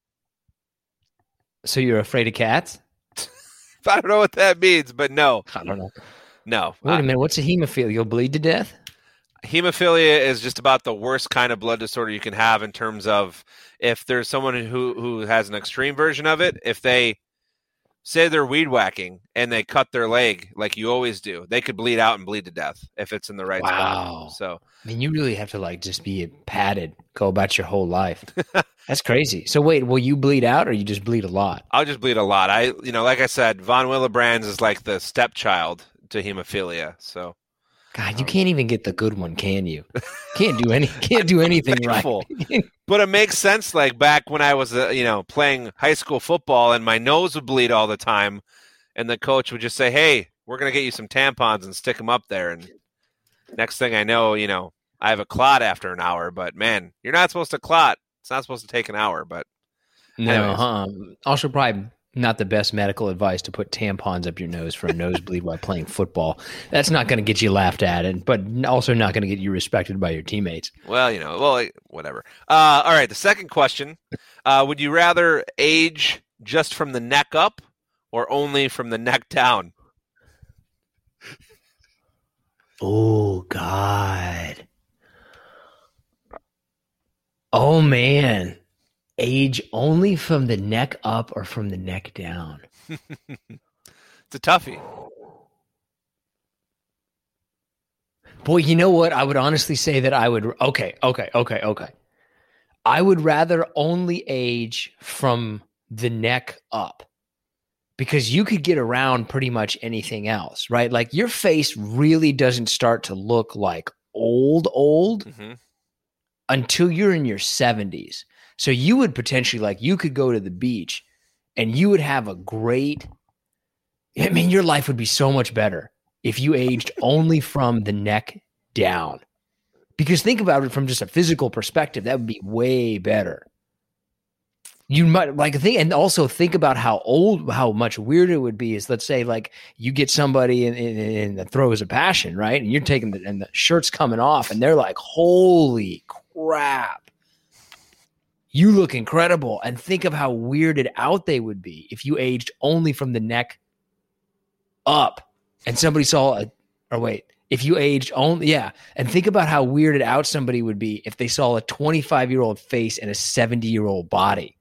So you're afraid of cats? I don't know what that means, but no. I don't know. No. Wait a minute. What's a hemophilia? You'll bleed to death? Hemophilia is just about the worst kind of blood disorder you can have in terms of if there's someone who has an extreme version of it, if they say they're weed whacking and they cut their leg like you always do, they could bleed out and bleed to death if it's in the right spot. So, I mean, you really have to just be padded, go about your whole life. That's crazy. So wait, will you bleed out or you just bleed a lot? I'll just bleed a lot. Like I said, von Willebrand's is like the stepchild to hemophilia. So. God, you can't even get the good one, can you? Can't do anything right. But it makes sense. Like back when I was, playing high school football, and my nose would bleed all the time, and the coach would just say, "Hey, we're gonna get you some tampons and stick them up there." And next thing I know, I have a clot after an hour. But man, you're not supposed to clot. It's not supposed to take an hour. But no, also probably Not the best medical advice to put tampons up your nose for a nosebleed while playing football. That's not going to get you laughed at, but also not going to get you respected by your teammates. Well, whatever. All right, the second question. Would you rather age just from the neck up or only from the neck down? Oh, God. Oh, man. Age only from the neck up or from the neck down? It's a toughie. Boy, you know what? I would honestly say that I would. Okay. I would rather only age from the neck up because you could get around pretty much anything else, right? Like your face really doesn't start to look like old until you're in your 70s. So you would potentially, you could go to the beach and you would have your life would be so much better if you aged only from the neck down. Because think about it from just a physical perspective, that would be way better. You might and also think about how much weirder it would be is, let's say, you get somebody in the throes of passion, right? And you're taking and the shirt's coming off and they're like, holy crap. You look incredible. And think of how weirded out they would be if you aged only from the neck up and somebody saw if you aged only, and think about how weirded out somebody would be if they saw a 25-year-old face and a 70-year-old body.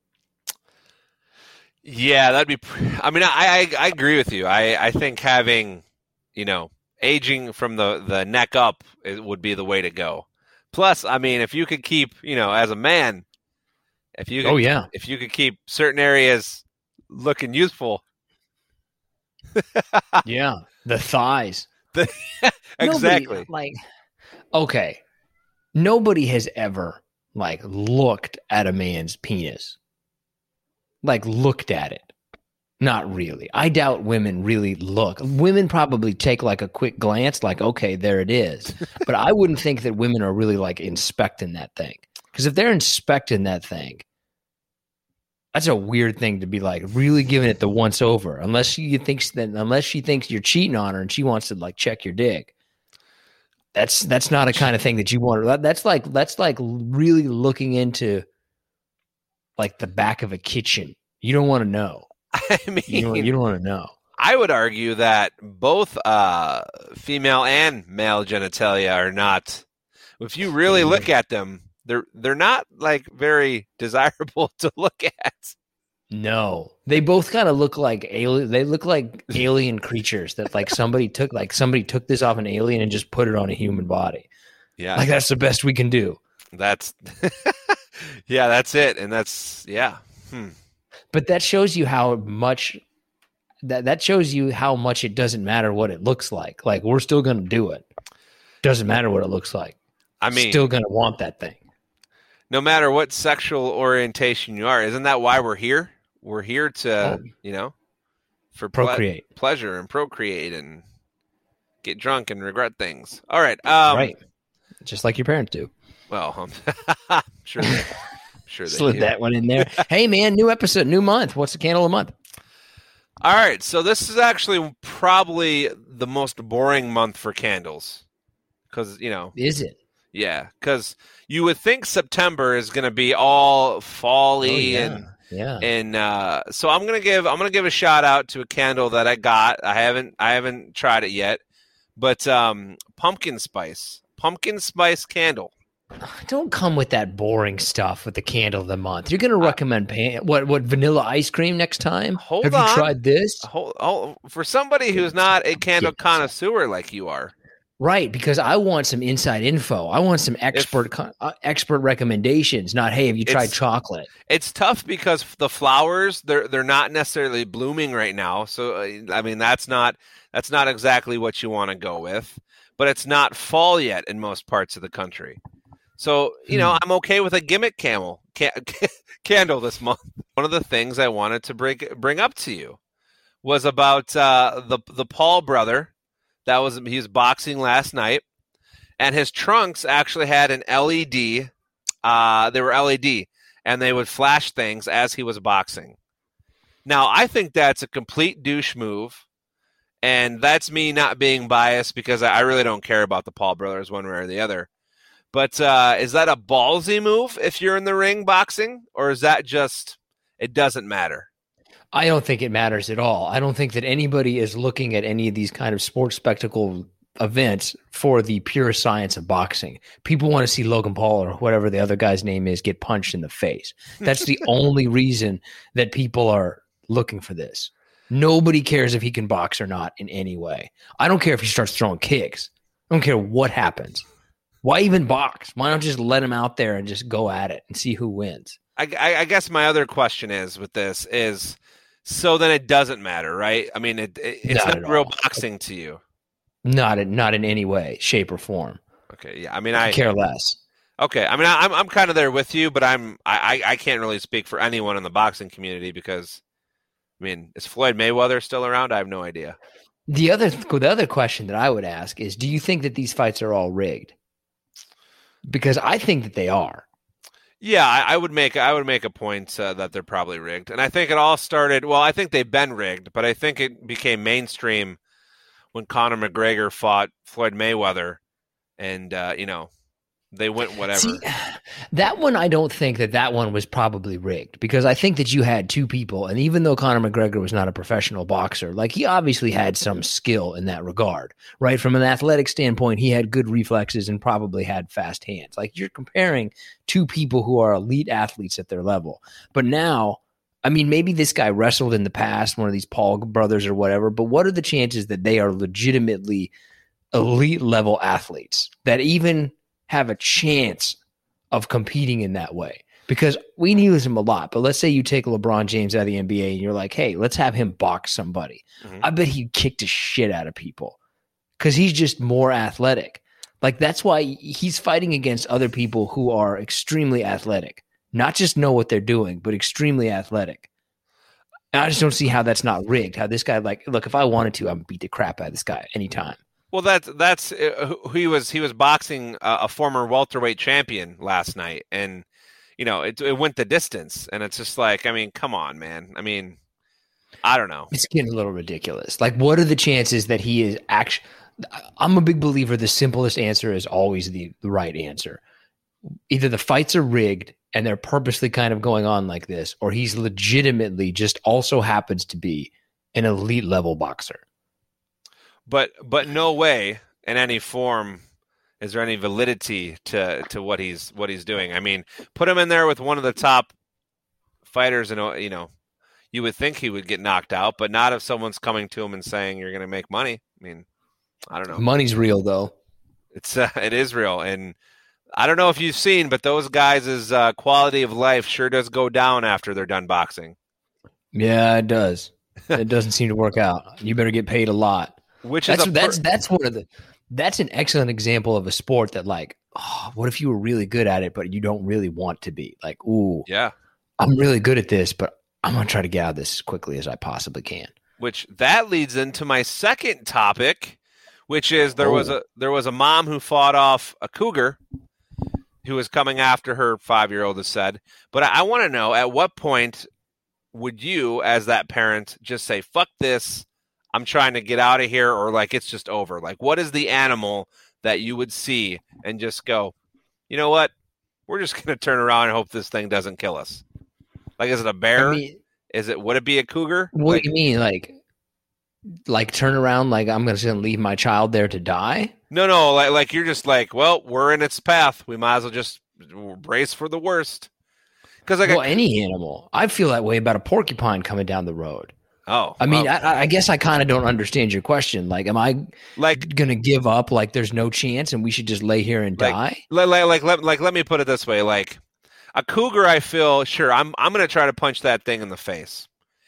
Yeah, that'd be, I agree with you. I think having, aging from the neck up would be the way to go. Plus, if you could keep, as a man, if you could keep certain areas looking youthful. Yeah, the thighs. Exactly. Okay. Nobody has ever looked at a man's penis. Looked at it. Not really. I doubt women really look. Women probably take a quick glance, okay, there it is. But I wouldn't think that women are really inspecting that thing. Because if they're inspecting that thing, that's a weird thing to be really giving it the once over. Unless she thinks you're cheating on her and she wants to check your dick. That's not a kind of thing that you want. That's really looking into the back of a kitchen. You don't want to know. You don't want to know. I would argue that both female and male genitalia are not. If you really look at them, they're not very desirable to look at. No, they both kind of look like alien. They look like alien creatures that somebody took this off an alien and just put it on a human body. Yeah, that's the best we can do. That's that's it, and that's But that shows you how much that shows you how much it doesn't matter what it looks like. We're still going to do it. Doesn't matter what it looks like. Still going to want that thing. No matter what sexual orientation you are, isn't that why we're here? We're here to, for procreate, pleasure and procreate and get drunk and regret things. All right. Right. Just like your parents do. Well, I'm sure they slid that one in there. Hey, man, new episode, new month. What's the candle of the month? All right. So this is actually probably the most boring month for candles because, Is it? Yeah, because you would think September is going to be all fall-y and so I'm gonna give a shout out to a candle that I got. I haven't tried it yet, but pumpkin spice candle. Don't come with that boring stuff with the candle of the month. You're gonna recommend what vanilla ice cream next time? Have you tried this? For somebody who's not a candle connoisseur like you are. Right, because I want some inside info. I want some expert recommendations. Not, hey, have you tried chocolate? It's tough because the flowers they're not necessarily blooming right now. So that's not exactly what you want to go with. But it's not fall yet in most parts of the country. So I'm okay with a gimmick candle this month. One of the things I wanted to bring up to you was about the Paul brother. He was boxing last night, and his trunks actually had an LED. They were LED, and they would flash things as he was boxing. Now, I think that's a complete douche move, and that's me not being biased because I really don't care about the Paul brothers one way or the other. But is that a ballsy move if you're in the ring boxing, or is that just it doesn't matter? I don't think it matters at all. I don't think that anybody is looking at any of these kind of sports spectacle events for the pure science of boxing. People want to see Logan Paul or whatever the other guy's name is get punched in the face. That's the only reason that people are looking for this. Nobody cares if he can box or not in any way. I don't care if he starts throwing kicks. I don't care what happens. Why even box? Why not just let him out there and just go at it and see who wins? I guess my other question is with this is, so then it doesn't matter, right? I mean, it's not real boxing to you. Not in any way, shape, or form. Okay, yeah. I mean, I care less. Okay, I mean, I'm kind of there with you, but I can't really speak for anyone in the boxing community because, I mean, is Floyd Mayweather still around? I have no idea. The other question that I would ask is, do you think that these fights are all rigged? Because I think that they are. Yeah, I would make a point that they're probably rigged, and I think it all started. Well, I think they've been rigged, but I think it became mainstream when Conor McGregor fought Floyd Mayweather, and they went whatever. See, that one, I don't think that one was probably rigged, because I think that you had two people, and even though Conor McGregor was not a professional boxer, like, he obviously had some skill in that regard, right? From an athletic standpoint, he had good reflexes and probably had fast hands. Like, you're comparing two people who are elite athletes at their level. But now, I mean, maybe this guy wrestled in the past, one of these Paul brothers or whatever, but what are the chances that they are legitimately elite level athletes that even have a chance of competing in that way? Because we use him a lot, but let's say you take LeBron James out of the NBA and you're like, hey, let's have him box somebody. Mm-hmm. I bet he'd kick the shit out of people because he's just more athletic. Like, that's why he's fighting against other people who are extremely athletic, not just know what they're doing, but extremely athletic. And I just don't see how that's not rigged. How this guy, like, look, if I wanted to, I would beat the crap out of this guy anytime. Well, that's he was boxing a former welterweight champion last night, and it went the distance, and it's just like, I mean, come on, man. I mean, I don't know. It's getting a little ridiculous. Like, what are the chances that he is actually? I'm a big believer the simplest answer is always the right answer. Either the fights are rigged and they're purposely kind of going on like this, or he's legitimately just also happens to be an elite level boxer. But no way in any form is there any validity to what he's doing. I mean, put him in there with one of the top fighters, and you would think he would get knocked out, but not if someone's coming to him and saying you're going to make money. I mean, I don't know. Money's real, though. It is real, and I don't know if you've seen, but those guys' quality of life sure does go down after they're done boxing. Yeah, it does. It doesn't seem to work out. You better get paid a lot. That's an excellent example of a sport that, like, what if you were really good at it, but you don't really want to be? Like, ooh, yeah, I'm really good at this, but I'm gonna try to get out of this as quickly as I possibly can. Which that leads into my second topic, which is there was a mom who fought off a cougar who was coming after her 5-year-old, as said. But I want to know, at what point would you, as that parent, just say, fuck this, I'm trying to get out of here, or like it's just over? Like, what is the animal that you would see and just go, you know what? We're just going to turn around and hope this thing doesn't kill us. Like, is it a bear? Would it be a cougar? What do you mean? Like turn around? Like, I'm just going to leave my child there to die? No. Like you're just like, well, we're in its path. We might as well just brace for the worst. Because any animal. I feel that way about a porcupine coming down the road. Oh, I mean, I guess I kind of don't understand your question. Like, am I going to give up? Like, there's no chance, and we should just lay here and die? Let me put it this way: like a cougar, I feel sure I'm going to try to punch that thing in the face.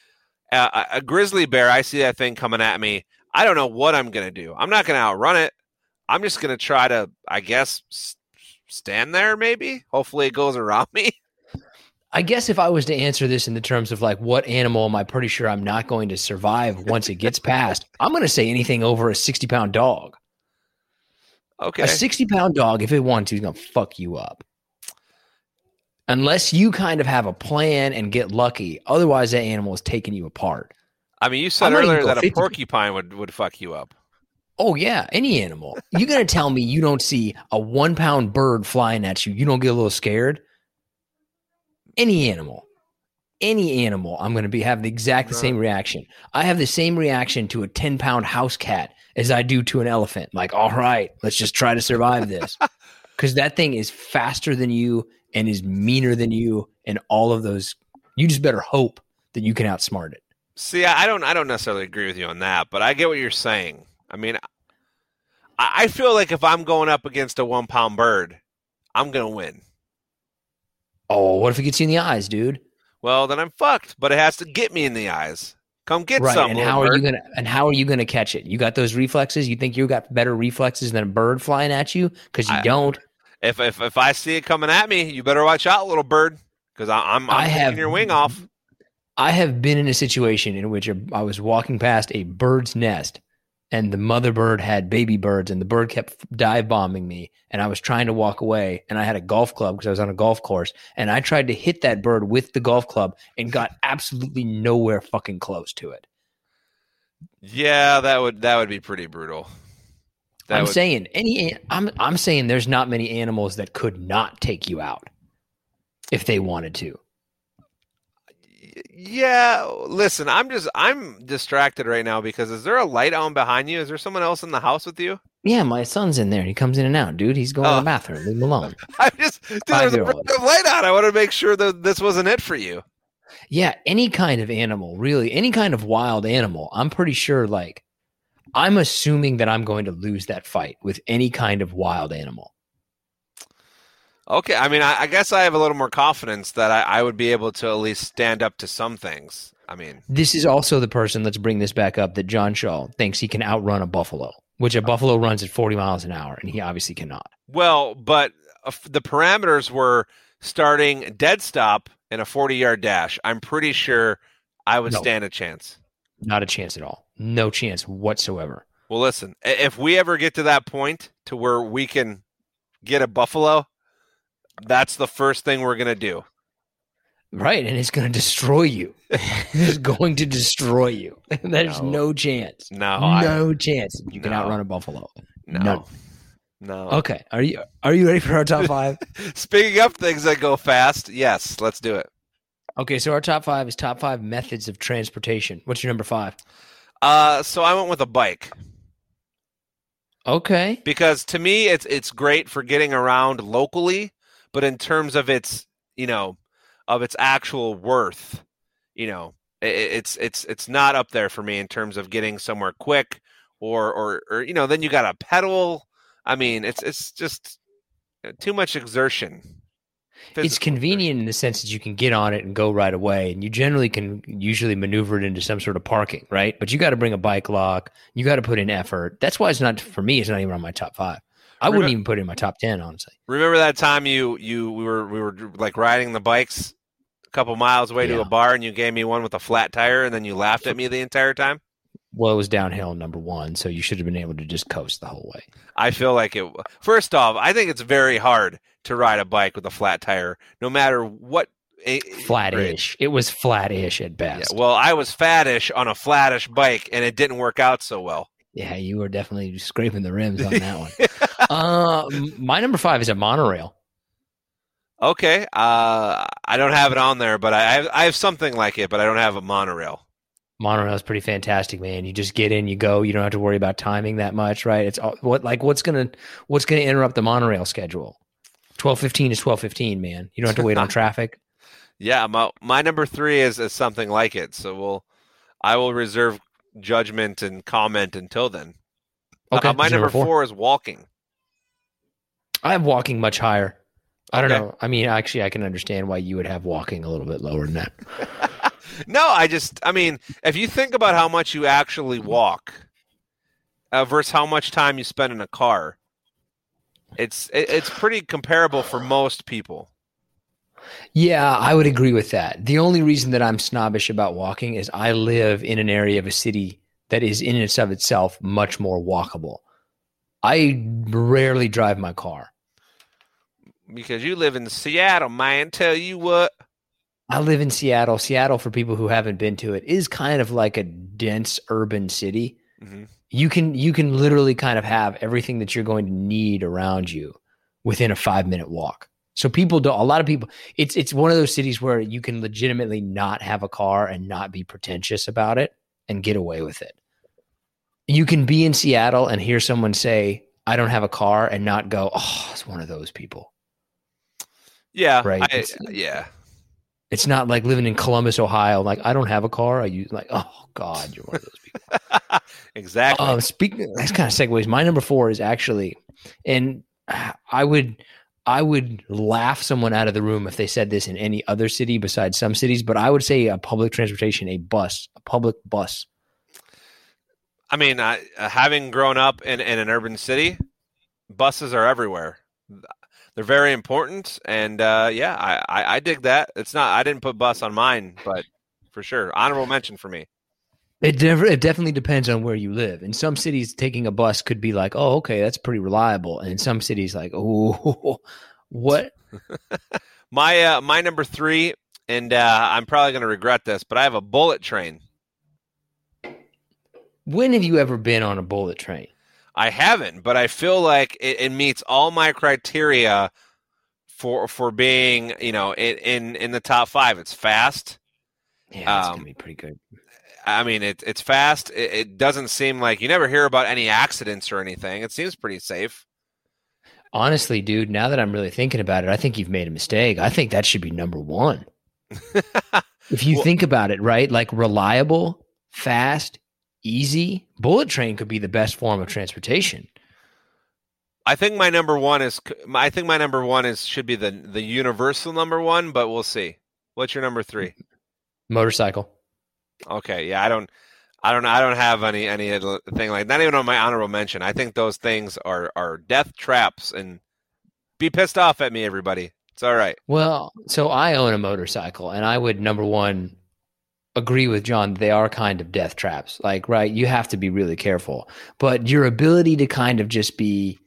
A grizzly bear, I see that thing coming at me. I don't know what I'm going to do. I'm not going to outrun it. I'm just going to try to, I guess, stand there. Maybe, hopefully, it goes around me. I guess if I was to answer this in the terms of like, what animal am I pretty sure I'm not going to survive once it gets past, I'm going to say anything over a 60-pound dog. Okay. A 60-pound dog, if it wants to, is going to fuck you up. Unless you kind of have a plan and get lucky. Otherwise, that animal is taking you apart. I mean, you said earlier that a porcupine would fuck you up. Oh, yeah, any animal. You're going to tell me you don't see a 1-pound bird flying at you. You don't get a little scared? Any animal, I'm going to have the same reaction. I have the same reaction to a 10-pound house cat as I do to an elephant. Like, all right, let's just try to survive this. Because that thing is faster than you and is meaner than you and all of those. You just better hope that you can outsmart it. See, I don't necessarily agree with you on that, but I get what you're saying. I mean, I feel like if I'm going up against a 1-pound bird, I'm going to win. Oh, what if it gets you in the eyes, dude? Well, then I'm fucked, but it has to get me in the eyes. Come get some. And how are you gonna catch it? You got those reflexes? You think you got better reflexes than a bird flying at you? Because you don't. If I see it coming at me, you better watch out, little bird, because I'm taking your wing off. I have been in a situation in which I was walking past a bird's nest, and the mother bird had baby birds, and the bird kept dive bombing me, and I was trying to walk away, and I had a golf club because I was on a golf course, and I tried to hit that bird with the golf club and got absolutely nowhere fucking close to it. Yeah, that would be pretty brutal. I'm saying there's not many animals that could not take you out if they wanted to. Yeah, listen, I'm distracted right now because is there a light on behind you? Is there someone else in the house with you? Yeah, my son's in there. He comes in and out, dude. He's going to the bathroom. Leave him alone. There's a light on. I want to make sure that this wasn't it for you. Yeah, any kind of animal, really, any kind of wild animal. I'm pretty sure, I'm assuming that I'm going to lose that fight with any kind of wild animal. Okay, I mean, I guess I have a little more confidence that I would be able to at least stand up to some things. I mean, this is also the person, let's bring this back up, that John Shaw thinks he can outrun a buffalo, which a buffalo runs at 40 miles an hour, and he obviously cannot. Well, but the parameters were starting dead stop and a 40-yard dash. I'm pretty sure I would stand a chance. Not a chance at all. No chance whatsoever. Well, listen, if we ever get to that point to where we can get a buffalo, that's the first thing we're going to do. Right, and it's going to destroy you. It's going to destroy you. There's no chance. No chance you can outrun a buffalo. No. Okay, are you ready for our top 5? Speaking of things that go fast, yes, let's do it. Okay, so our top 5 is top 5 methods of transportation. What's your number 5? So I went with a bike. Okay. Because to me, it's great for getting around locally, but in terms of its, of its actual worth, it's not up there for me in terms of getting somewhere quick or then you got to pedal. I mean, it's just too much exertion. It's convenient in the sense that you can get on it and go right away, and you generally can usually maneuver it into some sort of parking, right? But you got to bring a bike lock. You got to put in effort. That's why it's not, for me, it's not even on my top 5. I wouldn't even put it in my top 10, honestly. Remember that time we were like riding the bikes a couple miles away to a bar, and you gave me one with a flat tire, and then you laughed at me the entire time? Well, it was downhill number 1, so you should have been able to just coast the whole way. I feel like it. First off, I think it's very hard to ride a bike with a flat tire, no matter what. Flat-ish. It was flat-ish at best. Yeah, well, I was fattish on a flattish bike, and it didn't work out so well. Yeah, you were definitely scraping the rims on that one. My number 5 is a monorail. Okay. I don't have it on there, but I have something like it, but I don't have a monorail. Monorail is pretty fantastic, man. You just get in, you go. You don't have to worry about timing that much, right? It's what's gonna interrupt the monorail schedule? 12:15 is 12:15, man. You don't have to wait on traffic. Yeah, my number 3 is something like it. So I will reserve judgment and comment until then. Okay. My number 4 is walking. I have walking much higher. I don't know. I mean, actually, I can understand why you would have walking a little bit lower than that. No, I mean, if you think about how much you actually walk versus how much time you spend in a car, it's pretty comparable for most people. Yeah, I would agree with that. The only reason that I'm snobbish about walking is I live in an area of a city that is in and of itself much more walkable. I rarely drive my car. Because you live in Seattle, man. Tell you what. I live in Seattle. Seattle, for people who haven't been to it, is kind of like a dense urban city. Mm-hmm. You can literally kind of have everything that you're going to need around you within a 5-minute walk. So a lot of people, it's one of those cities where you can legitimately not have a car and not be pretentious about it and get away with it. You can be in Seattle and hear someone say, I don't have a car, and not go, oh, it's one of those people. Yeah. Right. Yeah. It's not like living in Columbus, Ohio. Like, I don't have a car. I use like, oh God, you're one of those people. Exactly. Speaking, that's kind of segues. My number 4 is actually, and I would laugh someone out of the room if they said this in any other city besides some cities, but I would say a public transportation, a public bus. I mean, having grown up in an urban city, buses are everywhere. They're very important, and I dig that. It's not. I didn't put bus on mine, but for sure, honorable mention for me. It definitely depends on where you live. In some cities, taking a bus could be like, oh, okay, that's pretty reliable, and in some cities, like, oh, what? My number 3, and I'm probably going to regret this, but I have a bullet train. When have you ever been on a bullet train? I haven't, but I feel like it meets all my criteria for being, in the top 5. It's fast. Yeah, it's gonna be pretty good. I mean, it's fast. It doesn't seem like you never hear about any accidents or anything. It seems pretty safe. Honestly, dude, now that I'm really thinking about it, I think you've made a mistake. I think that should be number 1. If you think about it, right? Like reliable, fast, easy, bullet train could be the best form of transportation. I think my number 1 should be the universal number 1, but we'll see. What's your number 3? Motorcycle. Okay, yeah, I don't have any thing like, not even on my honorable mention. I think those things are death traps, and be pissed off at me, everybody. It's all right. Well, so I own a motorcycle, and I would, number 1, agree with John. They are kind of death traps. Like, right, you have to be really careful. But your ability to kind of just be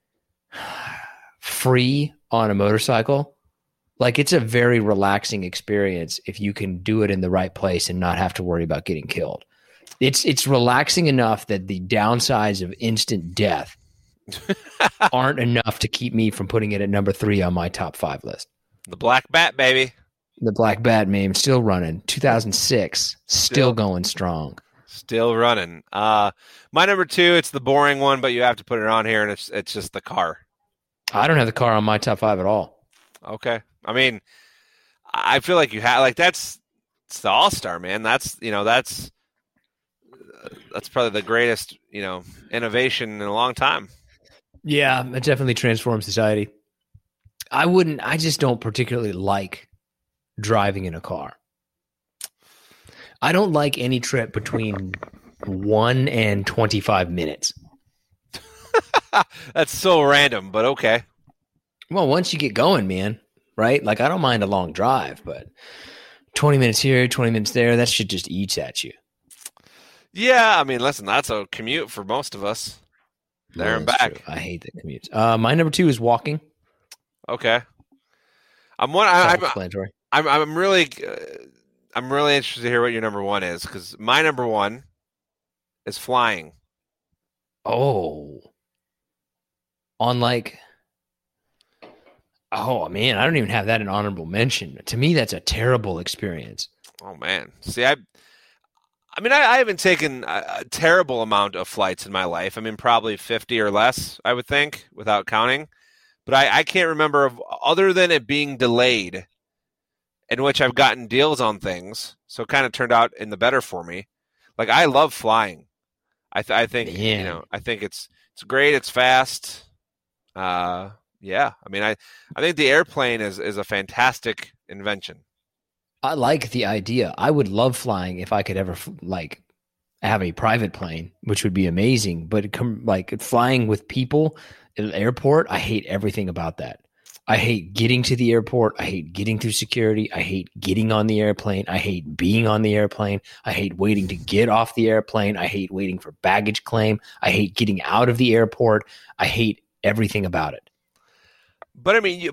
free on a motorcycle, like, it's a very relaxing experience if you can do it in the right place and not have to worry about getting killed. It's relaxing enough that the downsides of instant death aren't enough to keep me from putting it at number 3 on my top 5 list. The Black Bat, baby. The Black Bat meme, still running. 2006, still going strong. Still running. My number 2, it's the boring one, but you have to put it on here, and it's just the car. I don't have the car on my top 5 at all. Okay. I mean, I feel like you have, like, it's the all-star, man. That's probably the greatest, innovation in a long time. Yeah, it definitely transforms society. I just don't particularly like driving in a car. I don't like any trip between 1 and 25 minutes. That's so random, but okay. Well, once you get going, man, right? Like, I don't mind a long drive, but 20 minutes here, 20 minutes there, that shit just eats at you. Yeah, I mean, listen, that's a commute for most of us. There and back. True. I hate the commutes. My number 2 is walking. Okay. I'm really interested to hear what your number 1 is, because my number 1 is flying. Oh. On like, oh man, I don't even have that in honorable mention. To me, that's a terrible experience. Oh man. See, I haven't taken a terrible amount of flights in my life. I mean, probably 50 or less, I would think, without counting. But I can't remember other than it being delayed, in which I've gotten deals on things, so it kind of turned out in the better for me. Like, I love flying. I think I think it's great. It's fast. Yeah. I mean, I think the airplane is a fantastic invention. I like the idea. I would love flying if I could ever have a private plane, which would be amazing. But flying with people at an airport, I hate everything about that. I hate getting to the airport. I hate getting through security. I hate getting on the airplane. I hate being on the airplane. I hate waiting to get off the airplane. I hate waiting for baggage claim. I hate getting out of the airport. I hate everything about it. But I mean,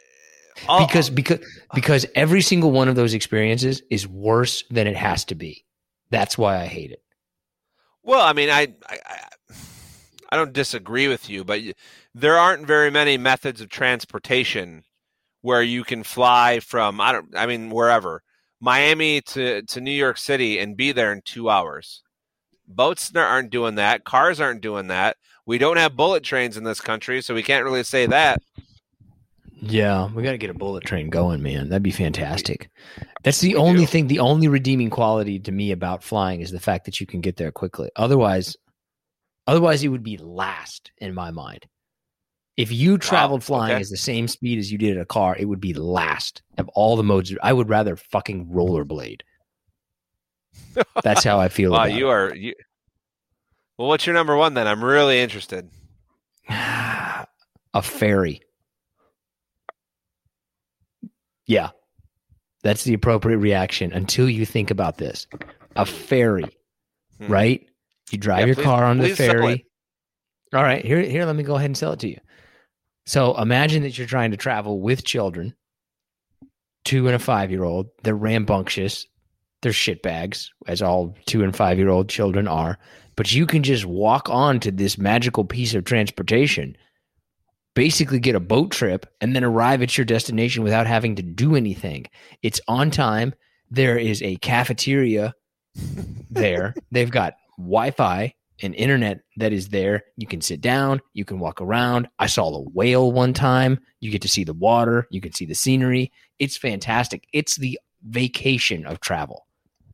because every single one of those experiences is worse than it has to be. That's why I hate it. Well, I mean, I don't disagree with you, but there aren't very many methods of transportation where you can fly from wherever, Miami to New York City and be there in 2 hours. Boats aren't doing that. Cars aren't doing that. We don't have bullet trains in this country, so we can't really say that. Yeah, we got to get a bullet train going, man. That'd be fantastic. That's the only thing, the only redeeming quality to me about flying is the fact that you can get there quickly. Otherwise it would be last in my mind. If you traveled flying as the same speed as you did in a car, it would be last of all the modes. I would rather fucking rollerblade. That's how I feel about it. Well, what's your number one then? I'm really interested. A ferry. Yeah. That's the appropriate reaction until you think about this. A ferry, right? You drive your car on the ferry. All right, here, let me go ahead and sell it to you. So imagine that you're trying to travel with children, 2 and a 5-year-old. They're rambunctious. They're shitbags, as all 2 and 5-year-old children are. But you can just walk on to this magical piece of transportation, basically get a boat trip, and then arrive at your destination without having to do anything. It's on time. There is a cafeteria there. They've got Wi-Fi and internet that is there. You can sit down. You can walk around. I saw a whale one time. You get to see the water. You can see the scenery. It's fantastic. It's the vacation of travel.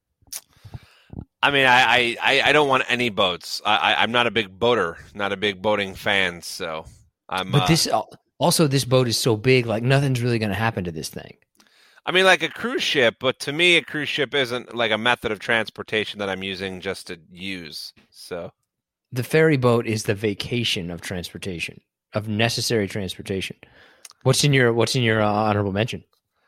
I mean, I don't want any boats. I'm not a big boater, not a big boating fan, so I'm... But this boat is so big, like nothing's really going to happen to this thing. I mean, like a cruise ship, but to me, a cruise ship isn't like a method of transportation that I'm using just to use. So, the ferry boat is the vacation of transportation, of necessary transportation. What's in your honorable mention?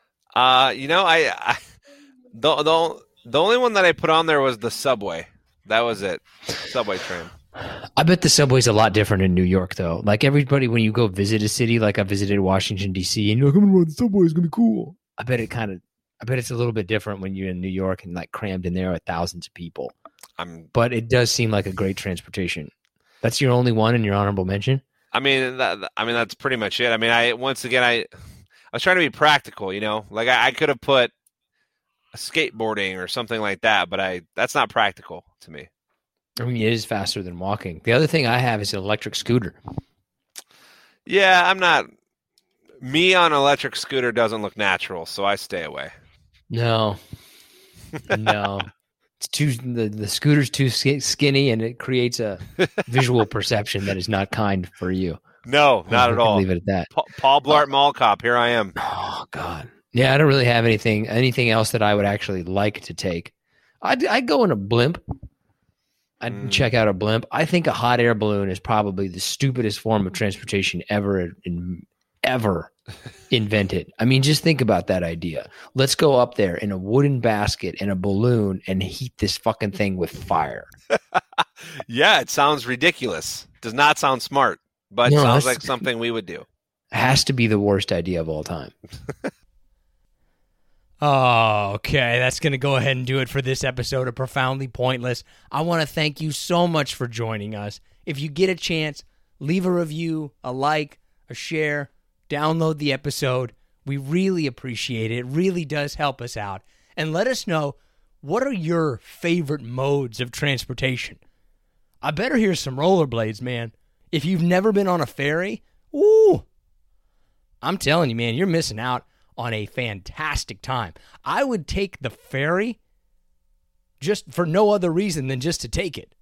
The only one that I put on there was the subway. That was it. Subway train. I bet the subway's a lot different in New York, though. Like everybody, when you go visit a city, like I visited Washington, D.C., and you're like, I'm going to ride the subway, it's going to be cool. I bet it's a little bit different when you're in New York and like crammed in there with thousands of people. But it does seem like a great transportation. That's your only one in your honorable mention? I mean, that's pretty much it. I mean, I was trying to be practical, like I could have put skateboarding or something like that, but that's not practical to me. I mean, it is faster than walking. The other thing I have is an electric scooter. Yeah, I'm not. Me on an electric scooter doesn't look natural, so I stay away. No. It's the scooter's too skinny, and it creates a visual perception that is not kind for you. No, not at all. Leave it at that. Paul Blart Mall Cop, here I am. Oh God. Yeah, I don't really have anything else that I would actually like to take. I'd go in a blimp. I'd check out a blimp. I think a hot air balloon is probably the stupidest form of transportation ever invented. I mean, just think about that idea. Let's go up there in a wooden basket and a balloon and heat this fucking thing with fire. Yeah, it sounds ridiculous. Does not sound smart, but it sounds like something we would do. Has to be the worst idea of all time. Oh, okay. That's going to go ahead and do it for this episode of Profoundly Pointless. I want to thank you so much for joining us. If you get a chance, leave a review, a like, a share, download the episode. We really appreciate it. It really does help us out. And let us know, what are your favorite modes of transportation? I better hear some rollerblades, man. If you've never been on a ferry, ooh, I'm telling you, man, you're missing out on a fantastic time. I would take the ferry just for no other reason than just to take it.